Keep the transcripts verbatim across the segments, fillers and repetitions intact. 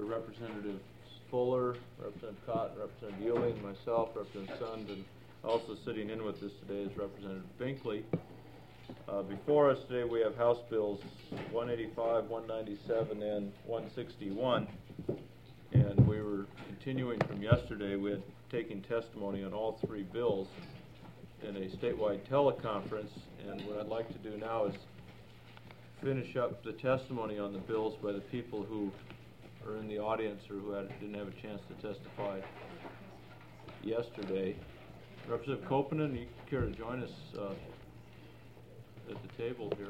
Representative Fuller, Representative Cotton, Representative Ewing, myself, Representative Sund, and also sitting in with us today is Representative Binkley. Uh, before us today we have House Bills one eighty-five, one ninety-seven, and one sixty-one. And we were continuing from yesterday. We had taken testimony on all three bills in a statewide teleconference, and what I'd like to do now is finish up the testimony on the bills by the people who are in the audience or who had, didn't have a chance to testify yesterday. Representative Koppanen, you care to join us uh, at the table here?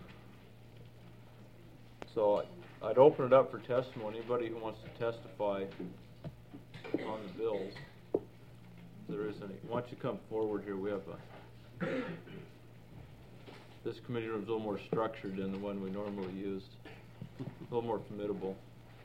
So I, I'd open it up for testimony. Anybody who wants to testify on the bills, if there is any. Why don't you come forward here? We have a this committee room is a little more structured than the one we normally used. A little more formidable.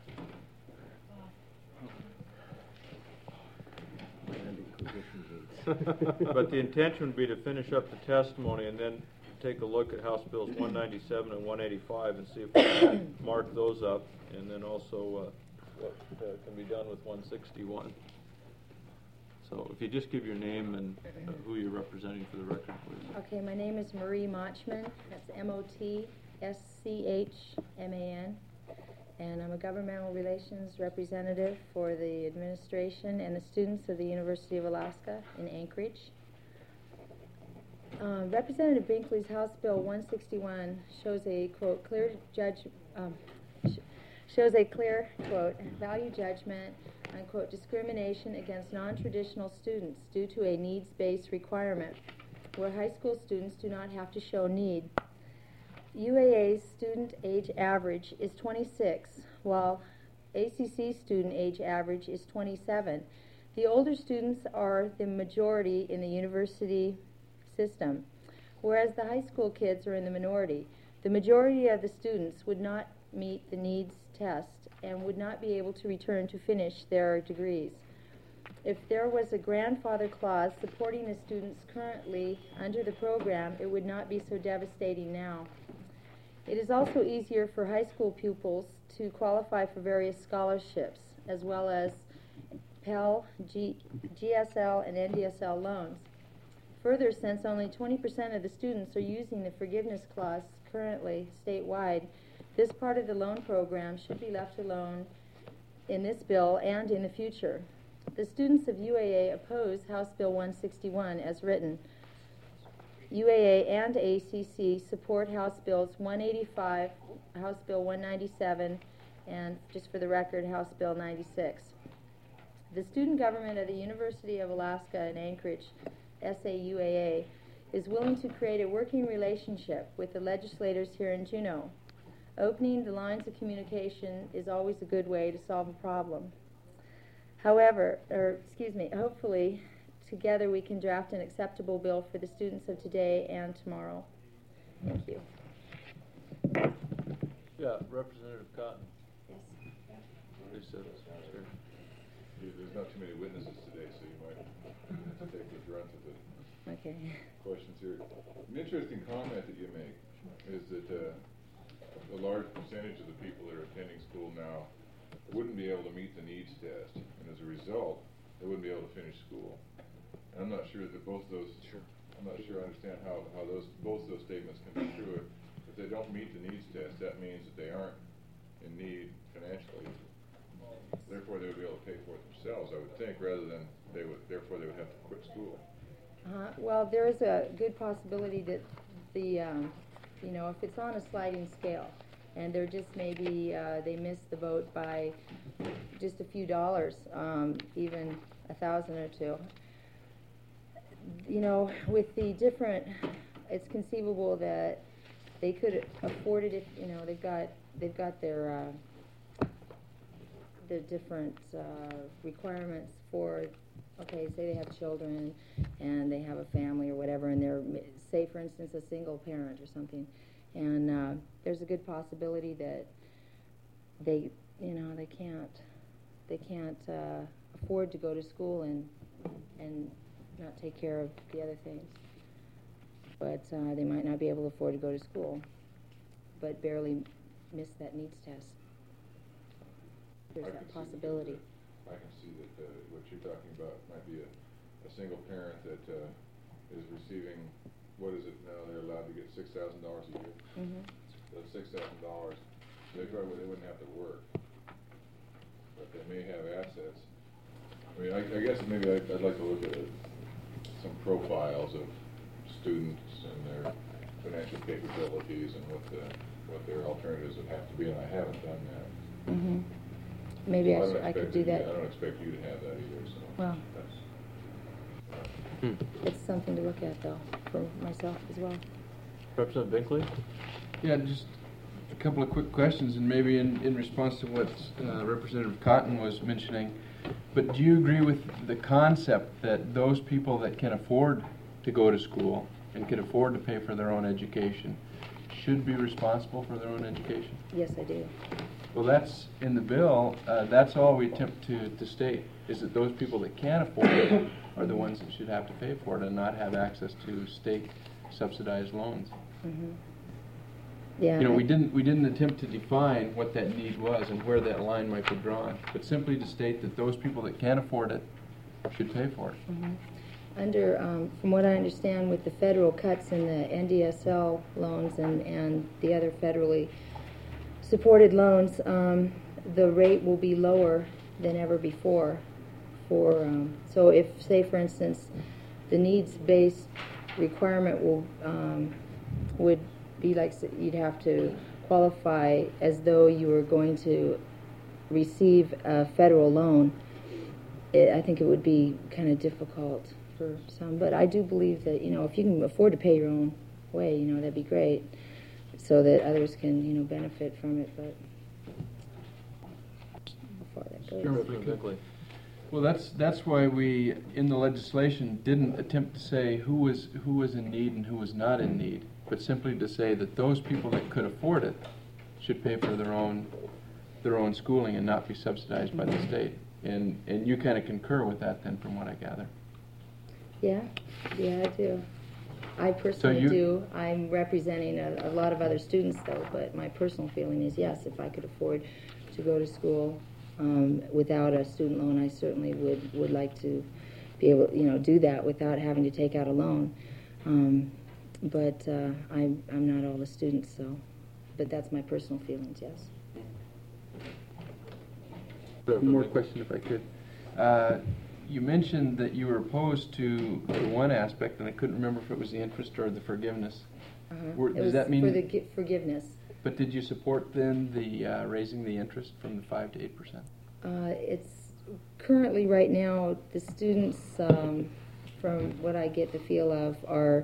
But the intention would be to finish up the testimony and then take a look at House Bills one ninety-seven and one eighty-five and see if we can mark those up, and then also uh, what uh, can be done with one sixty-one. So if you just give your name and uh, who you're representing for the record, please. Okay, my name is Marie Motchman. That's M O T S C H M A N. And I'm a governmental relations representative for the administration and the students of the University of Alaska in Anchorage. Uh, Representative Binkley's House Bill one sixty-one shows a, quote, clear judge, um, sh shows a clear, quote, value judgment, unquote, discrimination against non-traditional students due to a needs-based requirement, where high school students do not have to show need. U A A's student age average is twenty-six, while A C C's student age average is twenty-seven. The older students are the majority in the university system, whereas the high school kids are in the minority. The majority of the students would not meet the needs test and would not be able to return to finish their degrees. If there was a grandfather clause supporting the students currently under the program, it would not be so devastating now. It is also easier for high school pupils to qualify for various scholarships, as well as Pell, G GSL, and N D S L loans. Further, since only twenty percent of the students are using the forgiveness clause currently statewide, this part of the loan program should be left alone in this bill and in the future. The students of U A A oppose House Bill one sixty-one as written. U A A and A C C support House Bills one eighty-five, House Bill one ninety-seven, and, just for the record, House Bill ninety-six. The student government of the University of Alaska in Anchorage, S A U A A, is willing to create a working relationship with the legislators here in Juneau. Opening the lines of communication is always a good way to solve a problem. However, or excuse me, hopefully, together we can draft an acceptable bill for the students of today and tomorrow. Thank you. Yeah, Representative Cotton. Yes. Who said this? Sure. There's not too many witnesses today, so you might take the brunt of the Okay. questions here. An interesting comment that you make is that uh, a large percentage of the people that are attending school now wouldn't be able to meet the needs test, and as a result, they wouldn't be able to finish school. And I'm not sure that both those. Sure. I'm not sure I understand how how those both those statements can be true. If, if they don't meet the needs test, that means that they aren't in need financially. Therefore, they would be able to pay for it themselves, I would think, rather than they would. Therefore, they would have to quit school. Uh, well, there is a good possibility that the, um, you know, if it's on a sliding scale, and they're just maybe uh, they missed the boat by just a few dollars, um, even a thousand or two. You know, with the different, it's conceivable that they could afford it if, you know, they've got they've got their uh, their different uh, requirements for. Okay, say they have children and they have a family or whatever, and they're, say for instance, a single parent or something, and uh, there's a good possibility that they, you know, they can't, they can't uh, afford to go to school and and not take care of the other things. But uh, they might not be able to afford to go to school, but barely miss that needs test. there's I that can see possibility. that, uh, I can see that, uh, what you're talking about might be a, a single parent that, uh, is receiving, what is it now, they're allowed to get six thousand dollars a year? Mm-hmm. Those six thousand dollars, they probably, they wouldn't have to work, but they may have assets. I mean, I, I guess maybe I'd, I'd like to look at some profiles of students and their financial capabilities and what the, what their alternatives would have to be, and I haven't done that. Mm-hmm. Maybe So I don't should, I could expect do you- that. I don't expect you to have that either, so. Well. That's, Hmm. It's something to look at, though, for myself as well. Representative Binkley? Yeah, just a couple of quick questions, and maybe in, in response to what uh, Representative Cotton was mentioning. But do you agree with the concept that those people that can afford to go to school and can afford to pay for their own education should be responsible for their own education? Yes, I do. Well, that's in the bill. Uh, that's all we attempt to, to state, is that those people that can afford it are the ones that should have to pay for it and not have access to state subsidized loans. Mm-hmm. Yeah. You know, we I- didn't we didn't attempt to define what that need was and where that line might be drawn, but simply to state that those people that can afford it should pay for it. Mhm. Under, um, from what I understand, with the federal cuts in the N D S L loans and, and the other federally supported loans, um, the rate will be lower than ever before. For um, so, if, say, for instance, the needs-based requirement will um, would be like s- you'd have to qualify as though you were going to receive a federal loan. It, I think it would be kind of difficult for some, but I do believe that, you know, if you can afford to pay your own way, you know, that'd be great, so that others can, you know, benefit from it. But how far that goes. Representative Binkley? Well, that's that's why we in the legislation didn't attempt to say who was who was in need and who was not in need, but simply to say that those people that could afford it should pay for their own their own schooling and not be subsidized by the state. And and you kind of concur with that, then, from what I gather. Yeah, yeah, I do. I personally you- do. I'm representing a, a lot of other students, though, but my personal feeling is yes, if I could afford to go to school um, without a student loan, I certainly would, would like to be able, you know, do that without having to take out a loan. Um, but uh, I'm, I'm not all the students, so, but that's my personal feelings, yes. One more question, if I could. Uh, you mentioned that you were opposed to the one aspect, and I couldn't remember if it was the interest or the forgiveness. Uh-huh. Were- It does was that mean- for the gi- forgiveness? But did you support then the uh, raising the interest from the five to eight percent? Uh, it's currently, right now, the students, um, from what I get the feel of, are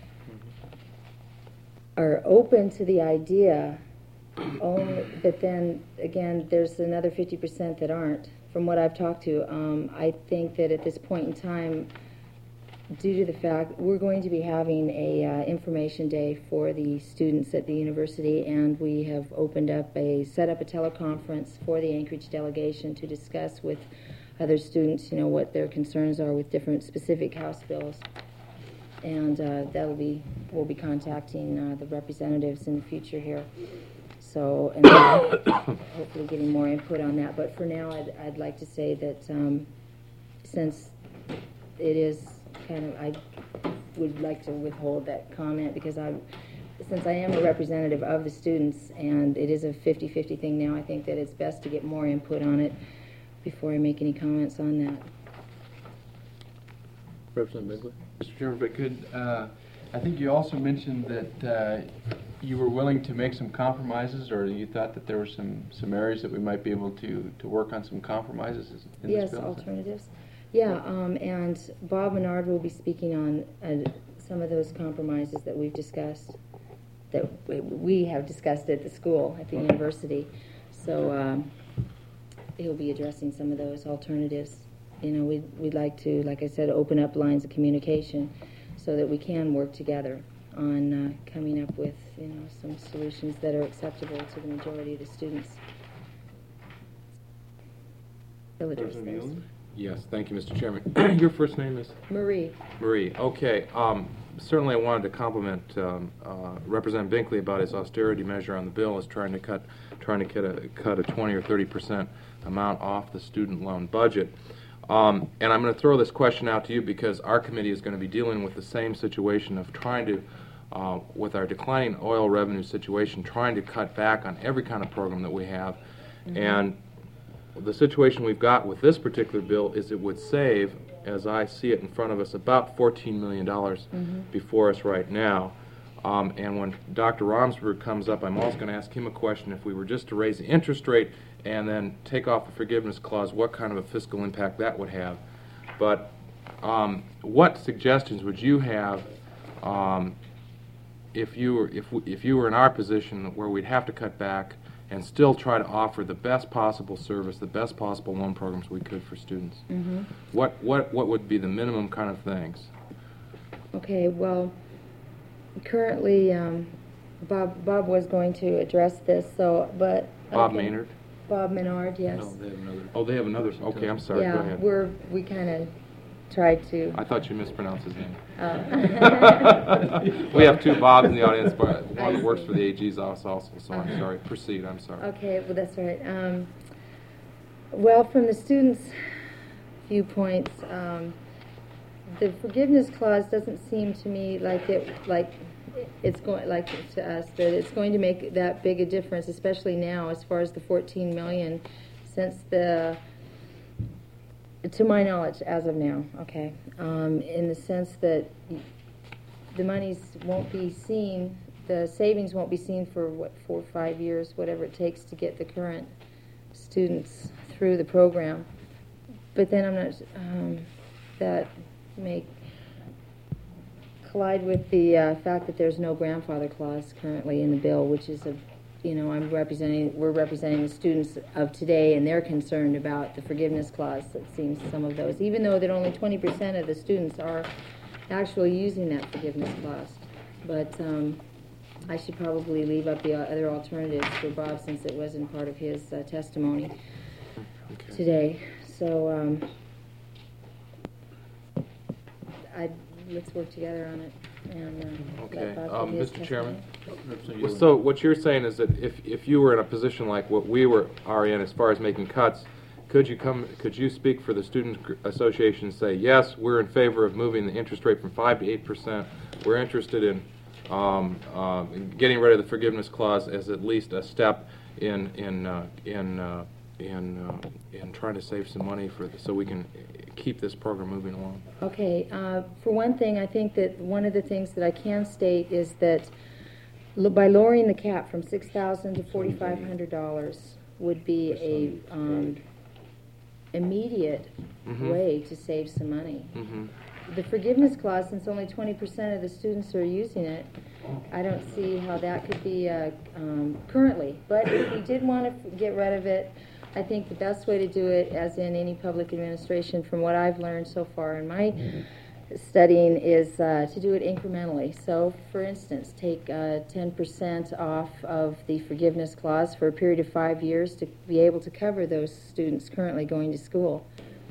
are open to the idea, only, but then again, there's another fifty percent that aren't. From what I've talked to, um, I think that at this point in time, due to the fact we're going to be having a uh, information day for the students at the university, and we have opened up a set up a teleconference for the Anchorage delegation to discuss with other students, you know, what their concerns are with different specific House bills, and uh, that'll be we'll be contacting uh, the representatives in the future here. So, and hopefully getting more input on that. But for now, I'd, I'd like to say that um, since it is kind of, I would like to withhold that comment because I, since I am a representative of the students and it is a fifty fifty thing now, I think that it's best to get more input on it before I make any comments on that. Representative Binkley? Mister Chairman, if I could, uh, I think you also mentioned that uh, you were willing to make some compromises, or you thought that there were some, some areas that we might be able to, to work on some compromises in Yes, this bill. alternatives. Yeah, um, and Bob Menard will be speaking on uh, some of those compromises that we've discussed, that we- we have discussed at the school, at the university. So um, he'll be addressing some of those alternatives. You know, we'd, we'd like to, like I said, open up lines of communication so that we can work together on uh, coming up with, you know, some solutions that are acceptable to the majority of the students. He'll address Representative those. Ewing? Yes, thank you, Mister Chairman. Your first name is? Marie. Marie. Okay. Um, certainly I wanted to compliment um, uh, Representative Binkley about his austerity measure on the bill, is trying to cut trying to cut a, cut a twenty or thirty percent amount off the student loan budget. Um, and I'm going to throw this question out to you because our committee is going to be dealing with the same situation of trying to, uh, with our declining oil revenue situation, trying to cut back on every kind of program that we have. Mm-hmm. And the situation we've got with this particular bill is it would save, as I see it in front of us, about fourteen million dollars mm-hmm. before us right now. Um, and when Doctor Romsberg comes up, I'm also going to ask him a question. If we were just to raise the interest rate and then take off the forgiveness clause, what kind of a fiscal impact that would have? But um, what suggestions would you have um, if you were if we, if you were in our position where we'd have to cut back and still try to offer the best possible service, the best possible loan programs we could for students? Mm-hmm. What what what would be the minimum kind of things? Okay, well, currently um, Bob Bob was going to address this, so but Bob okay. Maynard. Bob Menard, yes. No, they have another. Oh, they have another. Okay, I'm sorry. Yeah, Go ahead. we're we kind of tried to. I thought you mispronounced his name. Uh. We have two Bobs in the audience, but one that works for the A G's office also, so I'm Uh-huh. sorry. Proceed, I'm sorry. Okay, well, that's right. Um, well, from the students' viewpoints, um, the forgiveness clause doesn't seem to me like it, like it's going, like to us, that it's going to make that big a difference, especially now as far as the fourteen million, since the, to my knowledge, as of now, okay, um, in the sense that the monies won't be seen, the savings won't be seen for, what, four or five years, whatever it takes to get the current students through the program. But then I'm not, um, that may collide with the uh, fact that there's no grandfather clause currently in the bill, which is a, you know, I'm representing, we're representing the students of today, and they're concerned about the forgiveness clause. It seems some of those, even though that only twenty percent of the students are actually using that forgiveness clause. But um, I should probably leave up the other alternatives for Bob, since it wasn't part of his uh, testimony okay. today. So um, I let's work together on it. And, uh, okay, let Bob um, give his Mister Chairman. testimony. So what you're saying is that if if you were in a position like what we were are in as far as making cuts, could you come? Could you speak for the student association and say, yes, we're in favor of moving the interest rate from five to eight percent. We're interested in um, uh, getting rid of the forgiveness clause as at least a step in in uh, in uh, in uh, in trying to save some money for the, so we can keep this program moving along. Okay. Uh, for one thing, I think that one of the things that I can state is that l by lowering the cap from six thousand to forty-five hundred dollars would be a um, immediate mm-hmm. way to save some money. Mm-hmm. The forgiveness clause, since only twenty percent of the students are using it, I don't see how that could be uh, um, currently. But if we did want to get rid of it, I think the best way to do it, as in any public administration, from what I've learned so far in my studying, is uh, to do it incrementally. So, for instance, take uh, ten percent off of the forgiveness clause for a period of five years to be able to cover those students currently going to school.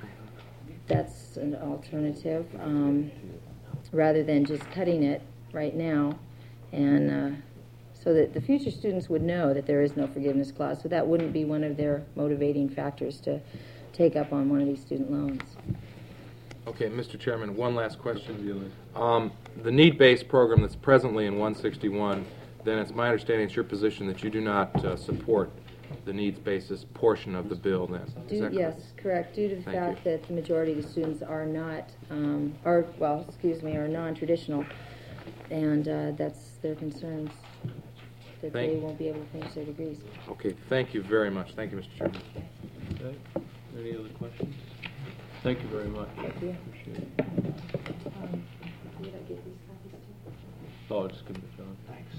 That's an alternative, um, rather than just cutting it right now, and uh, so that the future students would know that there is no forgiveness clause, so that wouldn't be one of their motivating factors to take up on one of these student loans. Okay, Mister Chairman, one last question. Um, the need-based program that's presently in one sixty-one, then it's my understanding it's your position that you do not uh, support the needs-basis portion of the bill then. Is Due, that yes, correct? correct. Due to the Thank fact you. that the majority of the students are not, um, are, well, excuse me, are non-traditional, and uh, that's their concerns, that Thank they won't be able to finish their degrees. Okay, thank you very much. Thank you, Mister Chairman. Okay. Any other questions? Thank you very much. Thank you. Appreciate it. Um, did I get these copies too? Oh, just give it to John. Thanks.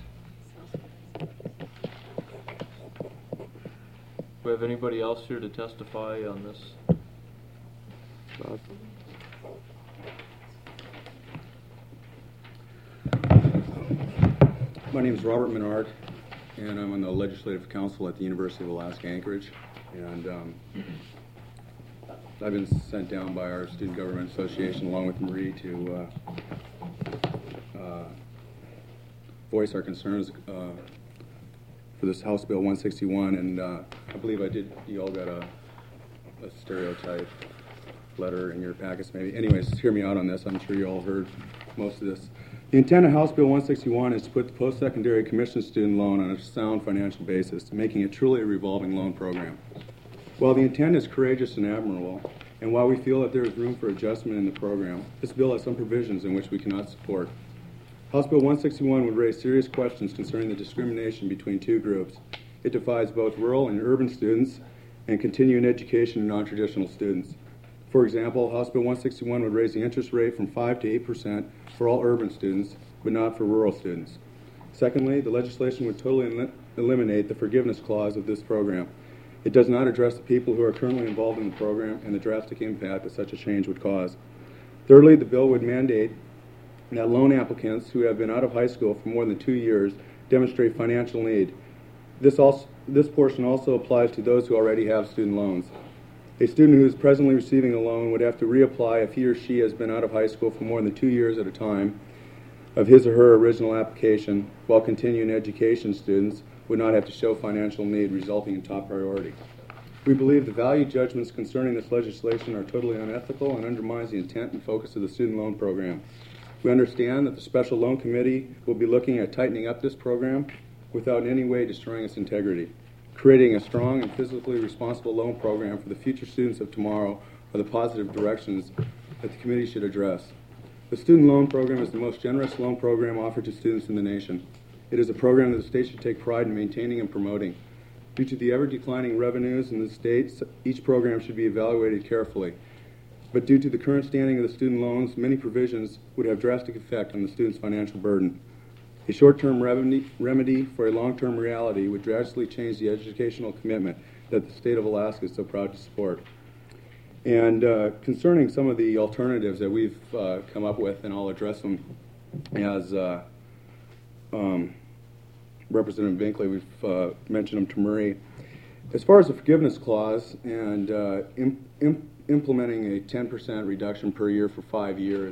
Do we have anybody else here to testify on this? Bob? My name is Robert Menard, and I'm on the Legislative Council at the University of Alaska Anchorage. And um, I've been sent down by our Student Government Association along with Marie to uh, uh, voice our concerns uh, for this House Bill one sixty-one, and uh, I believe I did, you all got a, a stereotype letter in your packets maybe. Anyways, hear me out on this. I'm sure you all heard most of this. The intent of House Bill one sixty-one is to put the post-secondary commission student loan on a sound financial basis, making it truly a revolving loan program. While the intent is courageous and admirable, and while we feel that there is room for adjustment in the program, this bill has some provisions in which we cannot support. House Bill one sixty-one would raise serious questions concerning the discrimination between two groups. It divides both rural and urban students and continuing education and non-traditional students. For example, House Bill one sixty-one would raise the interest rate from five to eight percent for all urban students, but not for rural students. Secondly, the legislation would totally el- eliminate the forgiveness clause of this program. It does not address the people who are currently involved in the program and the drastic impact that such a change would cause. Thirdly, the bill would mandate that loan applicants who have been out of high school for more than two years demonstrate financial need. This, also, this portion also applies to those who already have student loans. A student who is presently receiving a loan would have to reapply if he or she has been out of high school for more than two years at a time of his or her original application, while continuing education students would not have to show financial need, resulting in top priority. We believe the value judgments concerning this legislation are totally unethical and undermines the intent and focus of the student loan program. We understand that the Special Loan Committee will be looking at tightening up this program without in any way destroying its integrity. Creating a strong and fiscally responsible loan program for the future students of tomorrow are the positive directions that the committee should address. The student loan program is the most generous loan program offered to students in the nation. It is a program that the state should take pride in maintaining and promoting. Due to the ever-declining revenues in the state, each program should be evaluated carefully. But due to the current standing of the student loans, many provisions would have drastic effect on the student's financial burden. A short-term remedy, remedy for a long-term reality would drastically change the educational commitment that the state of Alaska is so proud to support. And uh, concerning some of the alternatives that we've uh, come up with, and I'll address them as uh, um, Representative Binkley, we've uh, mentioned them to Marie. As far as the forgiveness clause and uh, imp imp implementing a ten percent reduction per year for five years,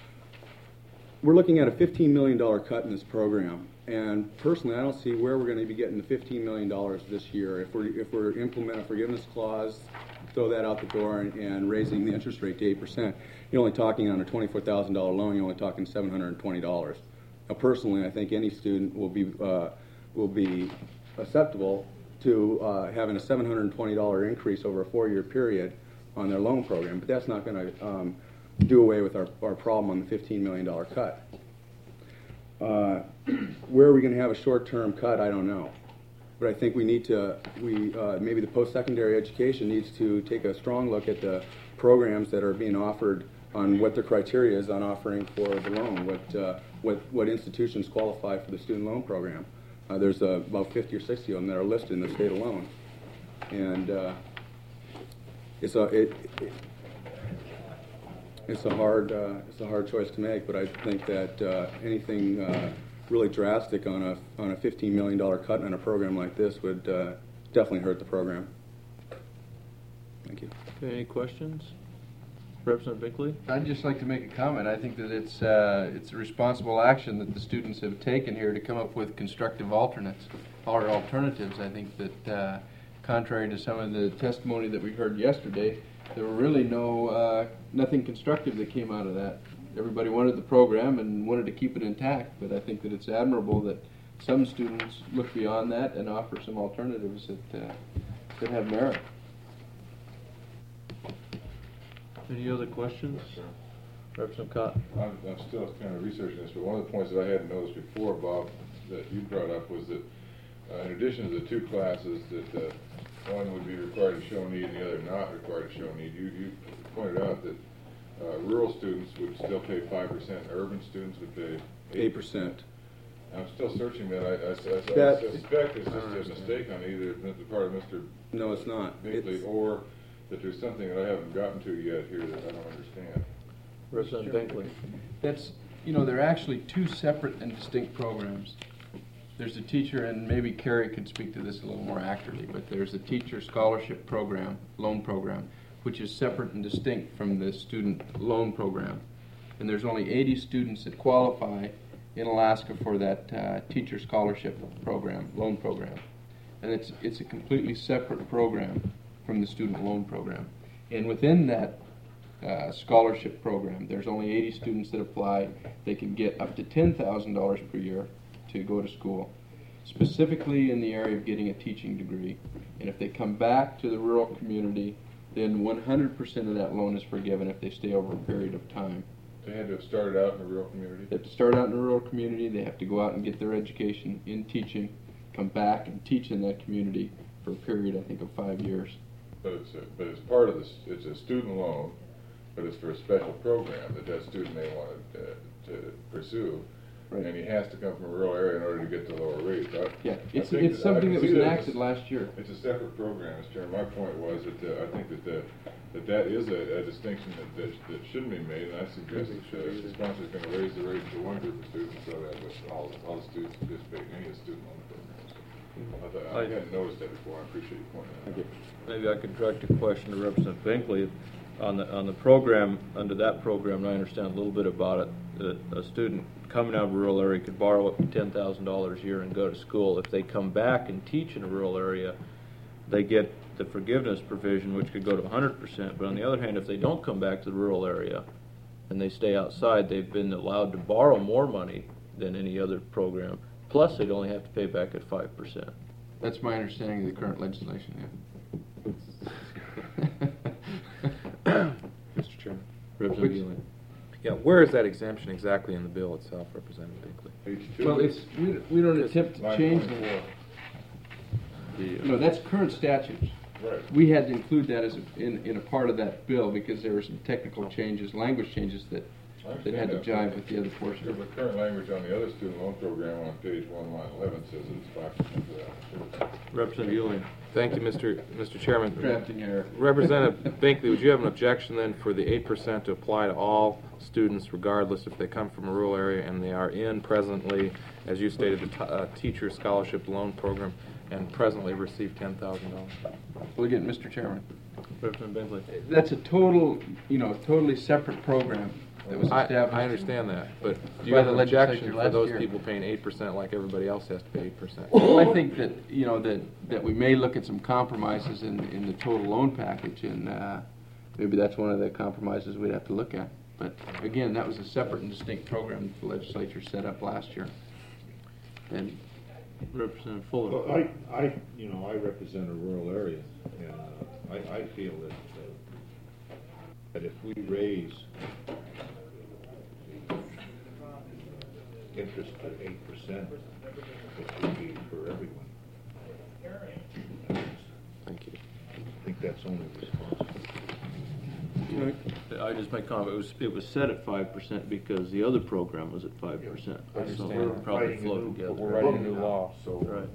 we're looking at a fifteen million dollar cut in this program. And personally, I don't see where we're going to be getting the fifteen million dollars this year. If we're, if we're implementing a forgiveness clause, throw that out the door, and, and raising the interest rate to eight percent, you're only talking on a twenty-four thousand dollar loan, you're only talking seven hundred twenty dollars. Now, personally, I think any student will be uh, will be acceptable to uh, having a seven hundred twenty dollar increase over a four-year period on their loan program, but that's not going to um, do away with our, our problem on the fifteen million dollar cut. Uh, where are we going to have a short-term cut? I don't know. But I think we need to, we uh, maybe the post-secondary education needs to take a strong look at the programs that are being offered on what their criteria is on offering for the loan, what uh, what what institutions qualify for the student loan program. Uh, there's uh, about fifty or sixty of them that are listed in the state alone, and uh, it's a it, it, it's a hard uh, it's a hard choice to make. But I think that uh, anything uh, really drastic on a on a fifteen million dollar cut in a program like this would uh, definitely hurt the program. Thank you. Okay, any questions? Representative Binkley? I'd just like to make a comment. I think that it's uh, it's a responsible action that the students have taken here to come up with constructive alternates or alternatives. I think that uh, contrary to some of the testimony that we heard yesterday, there were really no uh, nothing constructive that came out of that. Everybody wanted the program and wanted to keep it intact, but I think that it's admirable that some students look beyond that and offer some alternatives that uh, that have merit. Any other questions? Representative Cotton? I'm, I'm still kind of researching this, but one of the points that I hadn't noticed before, Bob, that you brought up was that uh, in addition to the two classes that uh, one would be required to show need and the other not required to show need, you, you pointed out that uh, rural students would still pay five percent, urban students would pay eight percent. I'm still searching that. I, I, I, That- I suspect it's just a mistake on either the part of Mister No, it's not. Binkley It's, or that there's something that I haven't gotten to yet here that I don't understand. Representative Binkley? That's, you know, they're actually two separate and distinct programs. There's a teacher, and maybe Carrie could speak to this a little more accurately, but there's a teacher scholarship program, loan program, which is separate and distinct from the student loan program. And there's only eighty students that qualify in Alaska for that uh, teacher scholarship program, loan program. And it's, it's a completely separate program from the student loan program. And within that uh, scholarship program, there's only eighty students that apply. They can get up to ten thousand dollars per year to go to school, specifically in the area of getting a teaching degree. And if they come back to the rural community, then one hundred percent of that loan is forgiven if they stay over a period of time. They had to have started out in a rural community? They have to start out in a rural community, they have to go out and get their education in teaching, come back and teach in that community for a period, I think, of five years. But it's, a, but it's part of this, it's a student loan, but it's for a special program that that student may want to, uh, to pursue. Right. And he has to come from a rural area in order to get the lower rates. I, Yeah, I it's, think it's that- I something can that was see enacted it's- last year. It's a separate program, Mister Chairman. My point was that uh, I think that the, that that is a, a distinction that, that, that shouldn't be made, and I suggest that uh, the sponsor's going to raise the rate for one group of students so that with all, all the students participate in any of the student loan programs. I, thought, I I- hadn't noticed that before. I appreciate you pointing that out. Maybe I could direct a question to Representative Binkley. On the, on the program, under that program, and I understand a little bit about it, that a student coming out of a rural area could borrow up to ten thousand dollars a year and go to school. If they come back and teach in a rural area, they get the forgiveness provision, which could go to one hundred percent. But on the other hand, if they don't come back to the rural area and they stay outside, they've been allowed to borrow more money than any other program. Plus, they'd only have to pay back at five percent. That's my understanding of the current legislation, yeah. Mister Chairman. Representative Ewing. Yeah, where is that exemption exactly in the bill itself, Representative Binkley? Page two. Well, it's, we, we don't attempt to nine change point the, four. no, that's current statutes. Right. We had to include that as a, in, in a part of that bill because there were some technical changes, language changes that, I that had to understand jive with the other Sure, portion. but current language on the other student loan program on page one, line eleven says it's five percent for that. Sure. Representative Ewing. Thank you, Mister Mister Chairman. Drafting error. Representative Binkley, would you have an objection then for the eight percent to apply to all students regardless if they come from a rural area and they are in presently, as you stated, the t uh, teacher scholarship loan program and presently receive ten thousand dollars? Well, again, Mister Chairman, Representative Binkley. that's a total, you know, totally separate program that was I, established. I understand that, but do you By have the an legislature objection for last those year. people paying eight percent like everybody else has to pay eight percent? Well, I think that, you know, that, that we may look at some compromises in, in the total loan package, and uh, maybe that's one of the compromises we'd have to look at. But again, that was a separate and distinct program that the legislature set up last year. And Representative Fuller. Well, I, I, you know, I represent a rural area, and uh, I, I feel that, uh, that if we raise the interest to eight percent, it would be for everyone. Thank you. I think that's only responsible. I just make comment, it was, it was set at five percent because the other program was at five percent. I understand. So We're it probably writing a flowed new- together. We're writing a new law, so. Right.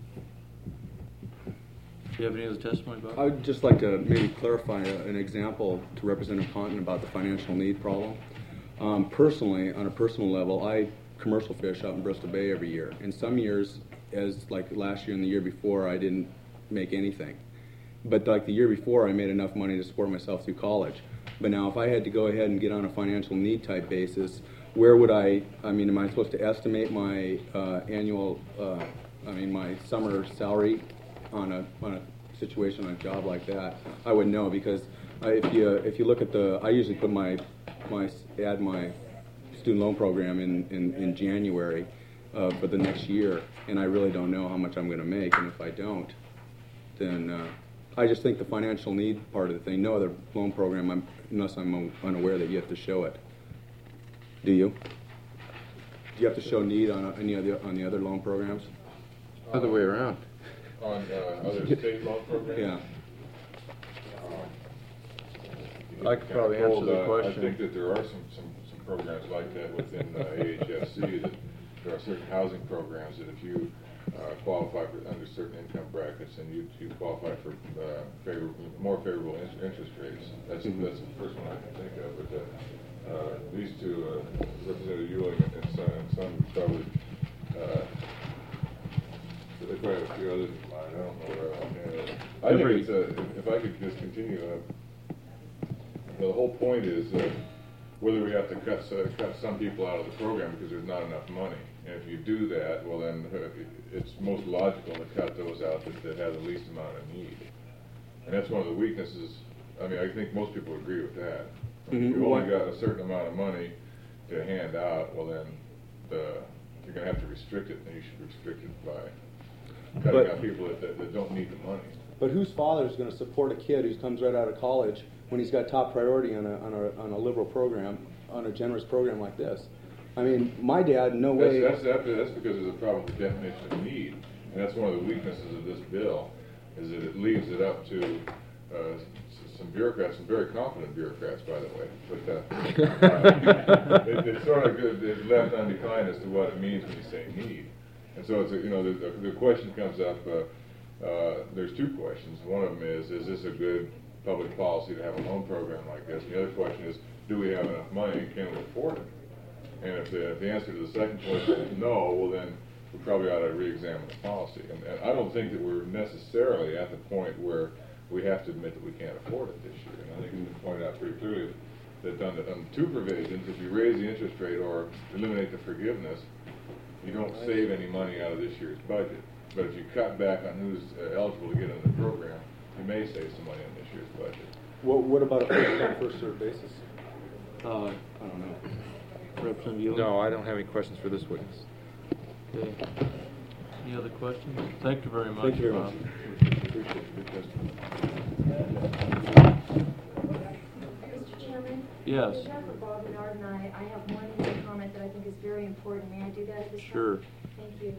Do you have any other testimony, Bob? I would just like to maybe clarify a- an example to Representative Ponton about the financial need problem. Um, personally, on a personal level, I commercial fish out in Bristol Bay every year. And some years, as like last year and the year before, I didn't make anything. But like the year before, I made enough money to support myself through college. But now if I had to go ahead and get on a financial need type basis, where would I, I mean, am I supposed to estimate my uh, annual, uh, I mean, my summer salary on a, on a situation on a job like that? I would know, because I, if you, if you look at the, I usually put my, my, add my student loan program in, in, in January uh, for the next year, and I really don't know how much I'm going to make, and if I don't, then uh, I just think the financial need part of the thing, no other loan program, I'm, unless I'm unaware that you have to show it. Do you? Do you have to show need on uh, any of the, on the other loan programs? other way around. On uh, other state loan programs? Yeah. You I could kinda probably answer told, the uh, question. I think that there are some, some, some programs like that within uh, A H S C, that there are certain housing programs that if you uh, qualify for under certain income brackets and you, you qualify for uh, favorable, more favorable in interest rates. That's, Mhm. that's the first one I can think of. But uh, uh, these two, uh, Representative Ewing and Son, and Son probably, uh, they probably have a few others in mind. I don't know where I'm at. I think Every- it's a, if I could just continue, uh, know, the whole point is uh, whether we have to cut, uh, cut some people out of the program because there's not enough money. And if you do that, well then uh, it's most logical to cut those out that, that have the least amount of need. And that's one of the weaknesses. I mean, I think most people agree with that. Mm-hmm. If you've only got a certain amount of money to hand out, well then the, you're going to have to restrict it, and you should restrict it by cutting But- out people that, that, that don't need the money. But whose father is going to support a kid who comes right out of college when he's got top priority on a, on a, on a liberal program, on a generous program like this? I mean, my dad, no way. That's, that's, that's because there's a problem with the definition of need, and that's one of the weaknesses of this bill, is that it leaves it up to uh, s- some bureaucrats, some very confident bureaucrats, by the way, but uh, uh, it, it's sort of good, it's left undefined as to what it means when you say need. And so, it's a, you know, the, the, the question comes up, uh, uh, there's two questions. One of them is, is this a good public policy to have a loan program like this? And the other question is, do we have enough money and can we afford it? And if the, if the answer to the second question is no, well then we probably ought to re-examine the policy. And, and I don't think that we're necessarily at the point where we have to admit that we can't afford it this year. And I think it's been pointed out pretty clearly that on the, on the two provisions, if you raise the interest rate or eliminate the forgiveness, you don't save any money out of this year's budget. But if you cut back on who's uh, eligible to get into the program, you may save some money on this year's budget. What, what about a first come, first served basis? Uh, I don't know. Representative Yule? No, I don't have any questions for this witness. Okay. Any other questions? Thank you very much. Thank you very Bob. much. Appreciate it. Good question. Mister Chairman? Yes. On behalf of Bob Menard and I, I have one comment that I think is very important. May I do that at this time? Sure. Thank you.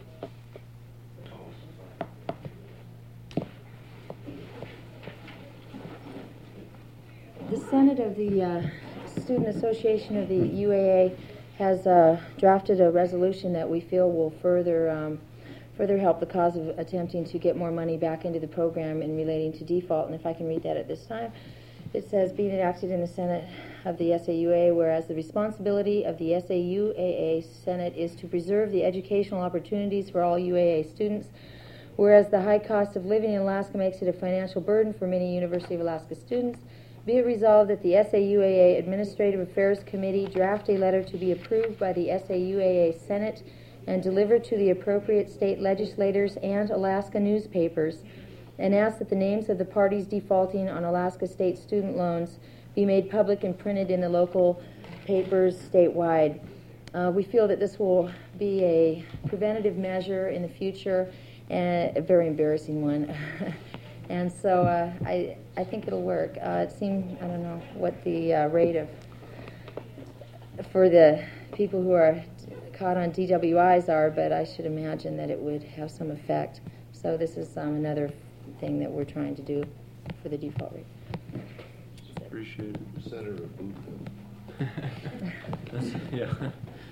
The Senate of the uh, Student Association of the U A A has uh, drafted a resolution that we feel will further um, further help the cause of attempting to get more money back into the program in relating to default. And if I can read that at this time, it says, being enacted in the Senate of the S A U A A, whereas the responsibility of the S A U A A Senate is to preserve the educational opportunities for all U A A students, whereas the high cost of living in Alaska makes it a financial burden for many University of Alaska students, be it resolved that the S A U A A Administrative Affairs Committee draft a letter to be approved by the S A U A A Senate and delivered to the appropriate state legislators and Alaska newspapers, and ask that the names of the parties defaulting on Alaska state student loans be made public and printed in the local papers statewide. Uh, we feel that this will be a preventative measure in the future, and a very embarrassing one. And so uh, I, I think it'll work. Uh, it seemed, I don't know what the uh, rate of, for the people who are caught on D W Is are, but I should imagine that it would have some effect. So this is um, another thing that we're trying to do for the default rate. Appreciate it. Senator Boothville. That's, yeah.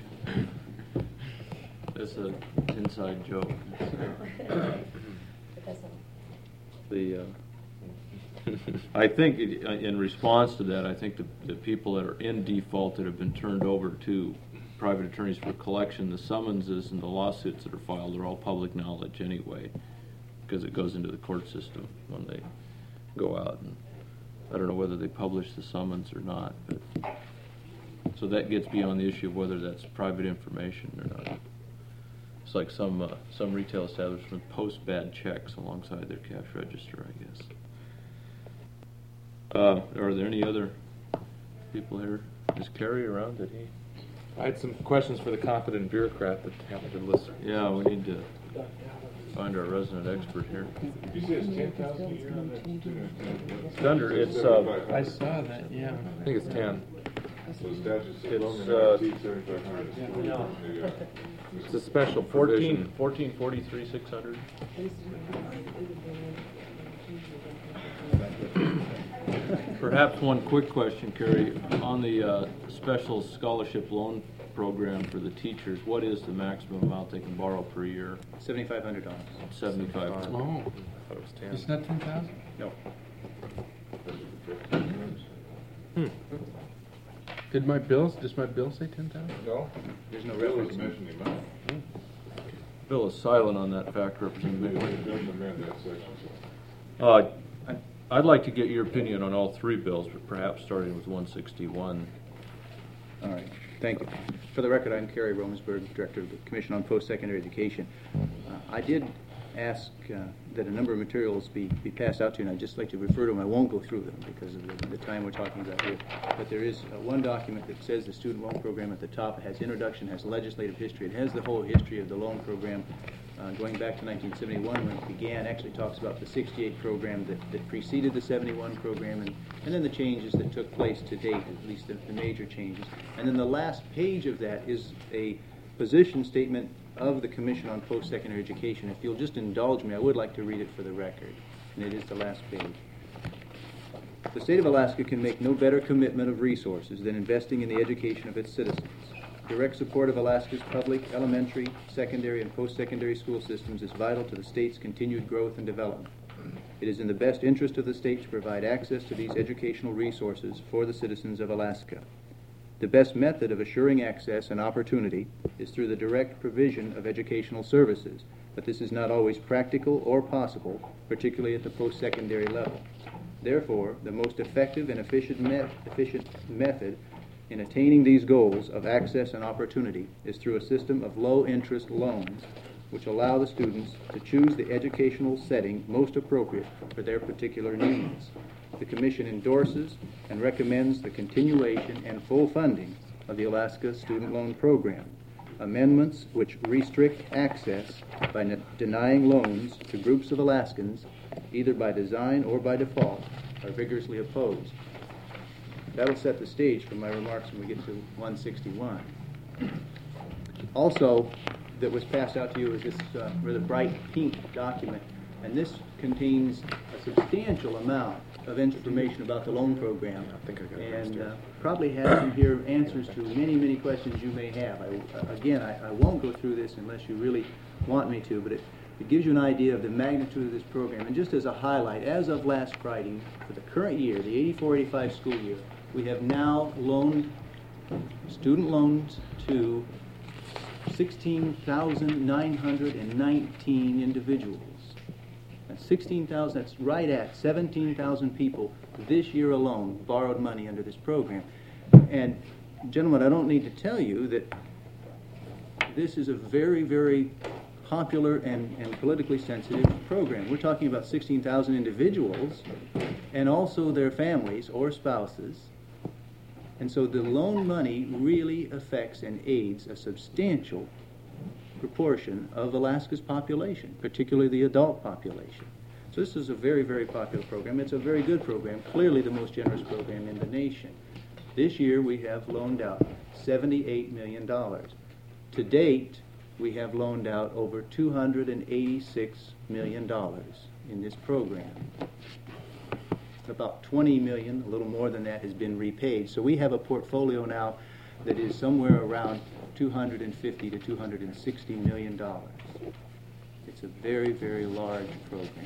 That's an inside joke. The, uh, I think it, uh, in response to that, I think the, the people that are in default that have been turned over to private attorneys for collection, the summonses and the lawsuits that are filed are all public knowledge anyway, because it goes into the court system when they go out. And I don't know whether they publish the summons or not, but so that gets beyond the issue of whether that's private information or not. It's like some uh, some retail establishments post bad checks alongside their cash register, I guess. Uh, are there any other people here? Is Kerry around? Did he? I had some questions for the confident bureaucrat that happened to listen. Yeah, we need to find our resident expert here. Did you say it's ten thousand a year on that student? It's under, it's, uh, I saw that, yeah. I think it's ten. So the statute says It's, loan uh, exceeds seventy-five hundred. No. It's a special fourteen, provision. fourteen forty-three, six hundred. Perhaps one quick question, Kerry. On the uh, special scholarship loan program for the teachers, what is the maximum amount they can borrow per year? Seventy-five hundred dollars. Seventy-five. Oh, I thought it was ten. it's not ten thousand? No. Hmm. Did my bills, does my bill say ten thousand? No, There's no Bill reference. doesn't mention the amount. Bill is silent on that fact, Representative Maybe Bigley. it doesn't amend that section. so. Uh, I'd like to get your opinion on all three bills, but perhaps starting with one sixty-one. All right, thank you. For the record, I'm Kerry Romsberg, Director of the Commission on Post-Secondary Education. Uh, I did ask uh, that a number of materials be, be passed out to you, and I'd just like to refer to them. I won't go through them because of the, the time we're talking about here. But there is uh, one document that says the student loan program at the top. It has introduction, has legislative history. It has the whole history of the loan program uh, going back to nineteen seventy-one when it began. Actually talks about the sixty-eight program that, that preceded the seventy-one program, and, and then the changes that took place to date, at least the, the major changes. And then the last page of that is a position statement of the Commission on Post-Secondary Education. If you'll just indulge me, I would like to read it for the record, and it is the last page. The state of Alaska can make no better commitment of resources than investing in the education of its citizens. Direct support of Alaska's public, elementary, secondary, and post-secondary school systems is vital to the state's continued growth and development. It is in the best interest of the state to provide access to these educational resources for the citizens of Alaska. The best method of assuring access and opportunity is through the direct provision of educational services, but this is not always practical or possible, particularly at the post-secondary level. Therefore, the most effective and efficient, me- efficient method in attaining these goals of access and opportunity is through a system of low-interest loans which allow the students to choose the educational setting most appropriate for their particular needs. The Commission endorses and recommends the continuation and full funding of the Alaska Student Loan Program. Amendments which restrict access by n- denying loans to groups of Alaskans, either by design or by default, are vigorously opposed. That'll set the stage for my remarks when we get to one sixty-one. Also, that was passed out to you is this uh, rather bright pink document, and this contains a substantial amount of information about the loan program, I think I got it and uh, downstairs. probably has in here answers to many, many questions you may have. I, uh, again, I, I won't go through this unless you really want me to, but it, it gives you an idea of the magnitude of this program. And just as a highlight, as of last Friday, for the current year, the eighty-four eighty-five school year, we have now loaned student loans to sixteen thousand nine hundred nineteen individuals. That's sixteen thousand, that's right at seventeen thousand people this year alone borrowed money under this program. And gentlemen, I don't need to tell you that this is a very, very popular and, and politically sensitive program. We're talking about sixteen thousand individuals and also their families or spouses. And so the loan money really affects and aids a substantial proportion of Alaska's population, particularly the adult population. So this is a very, very popular program. It's a very good program, clearly the most generous program in the nation. This year we have loaned out seventy-eight million dollars. To date, we have loaned out over two hundred eighty-six million dollars in this program. About twenty million dollars, a little more than that, has been repaid. So we have a portfolio now that is somewhere around two hundred fifty to two hundred sixty million dollars. It's a very, very large program.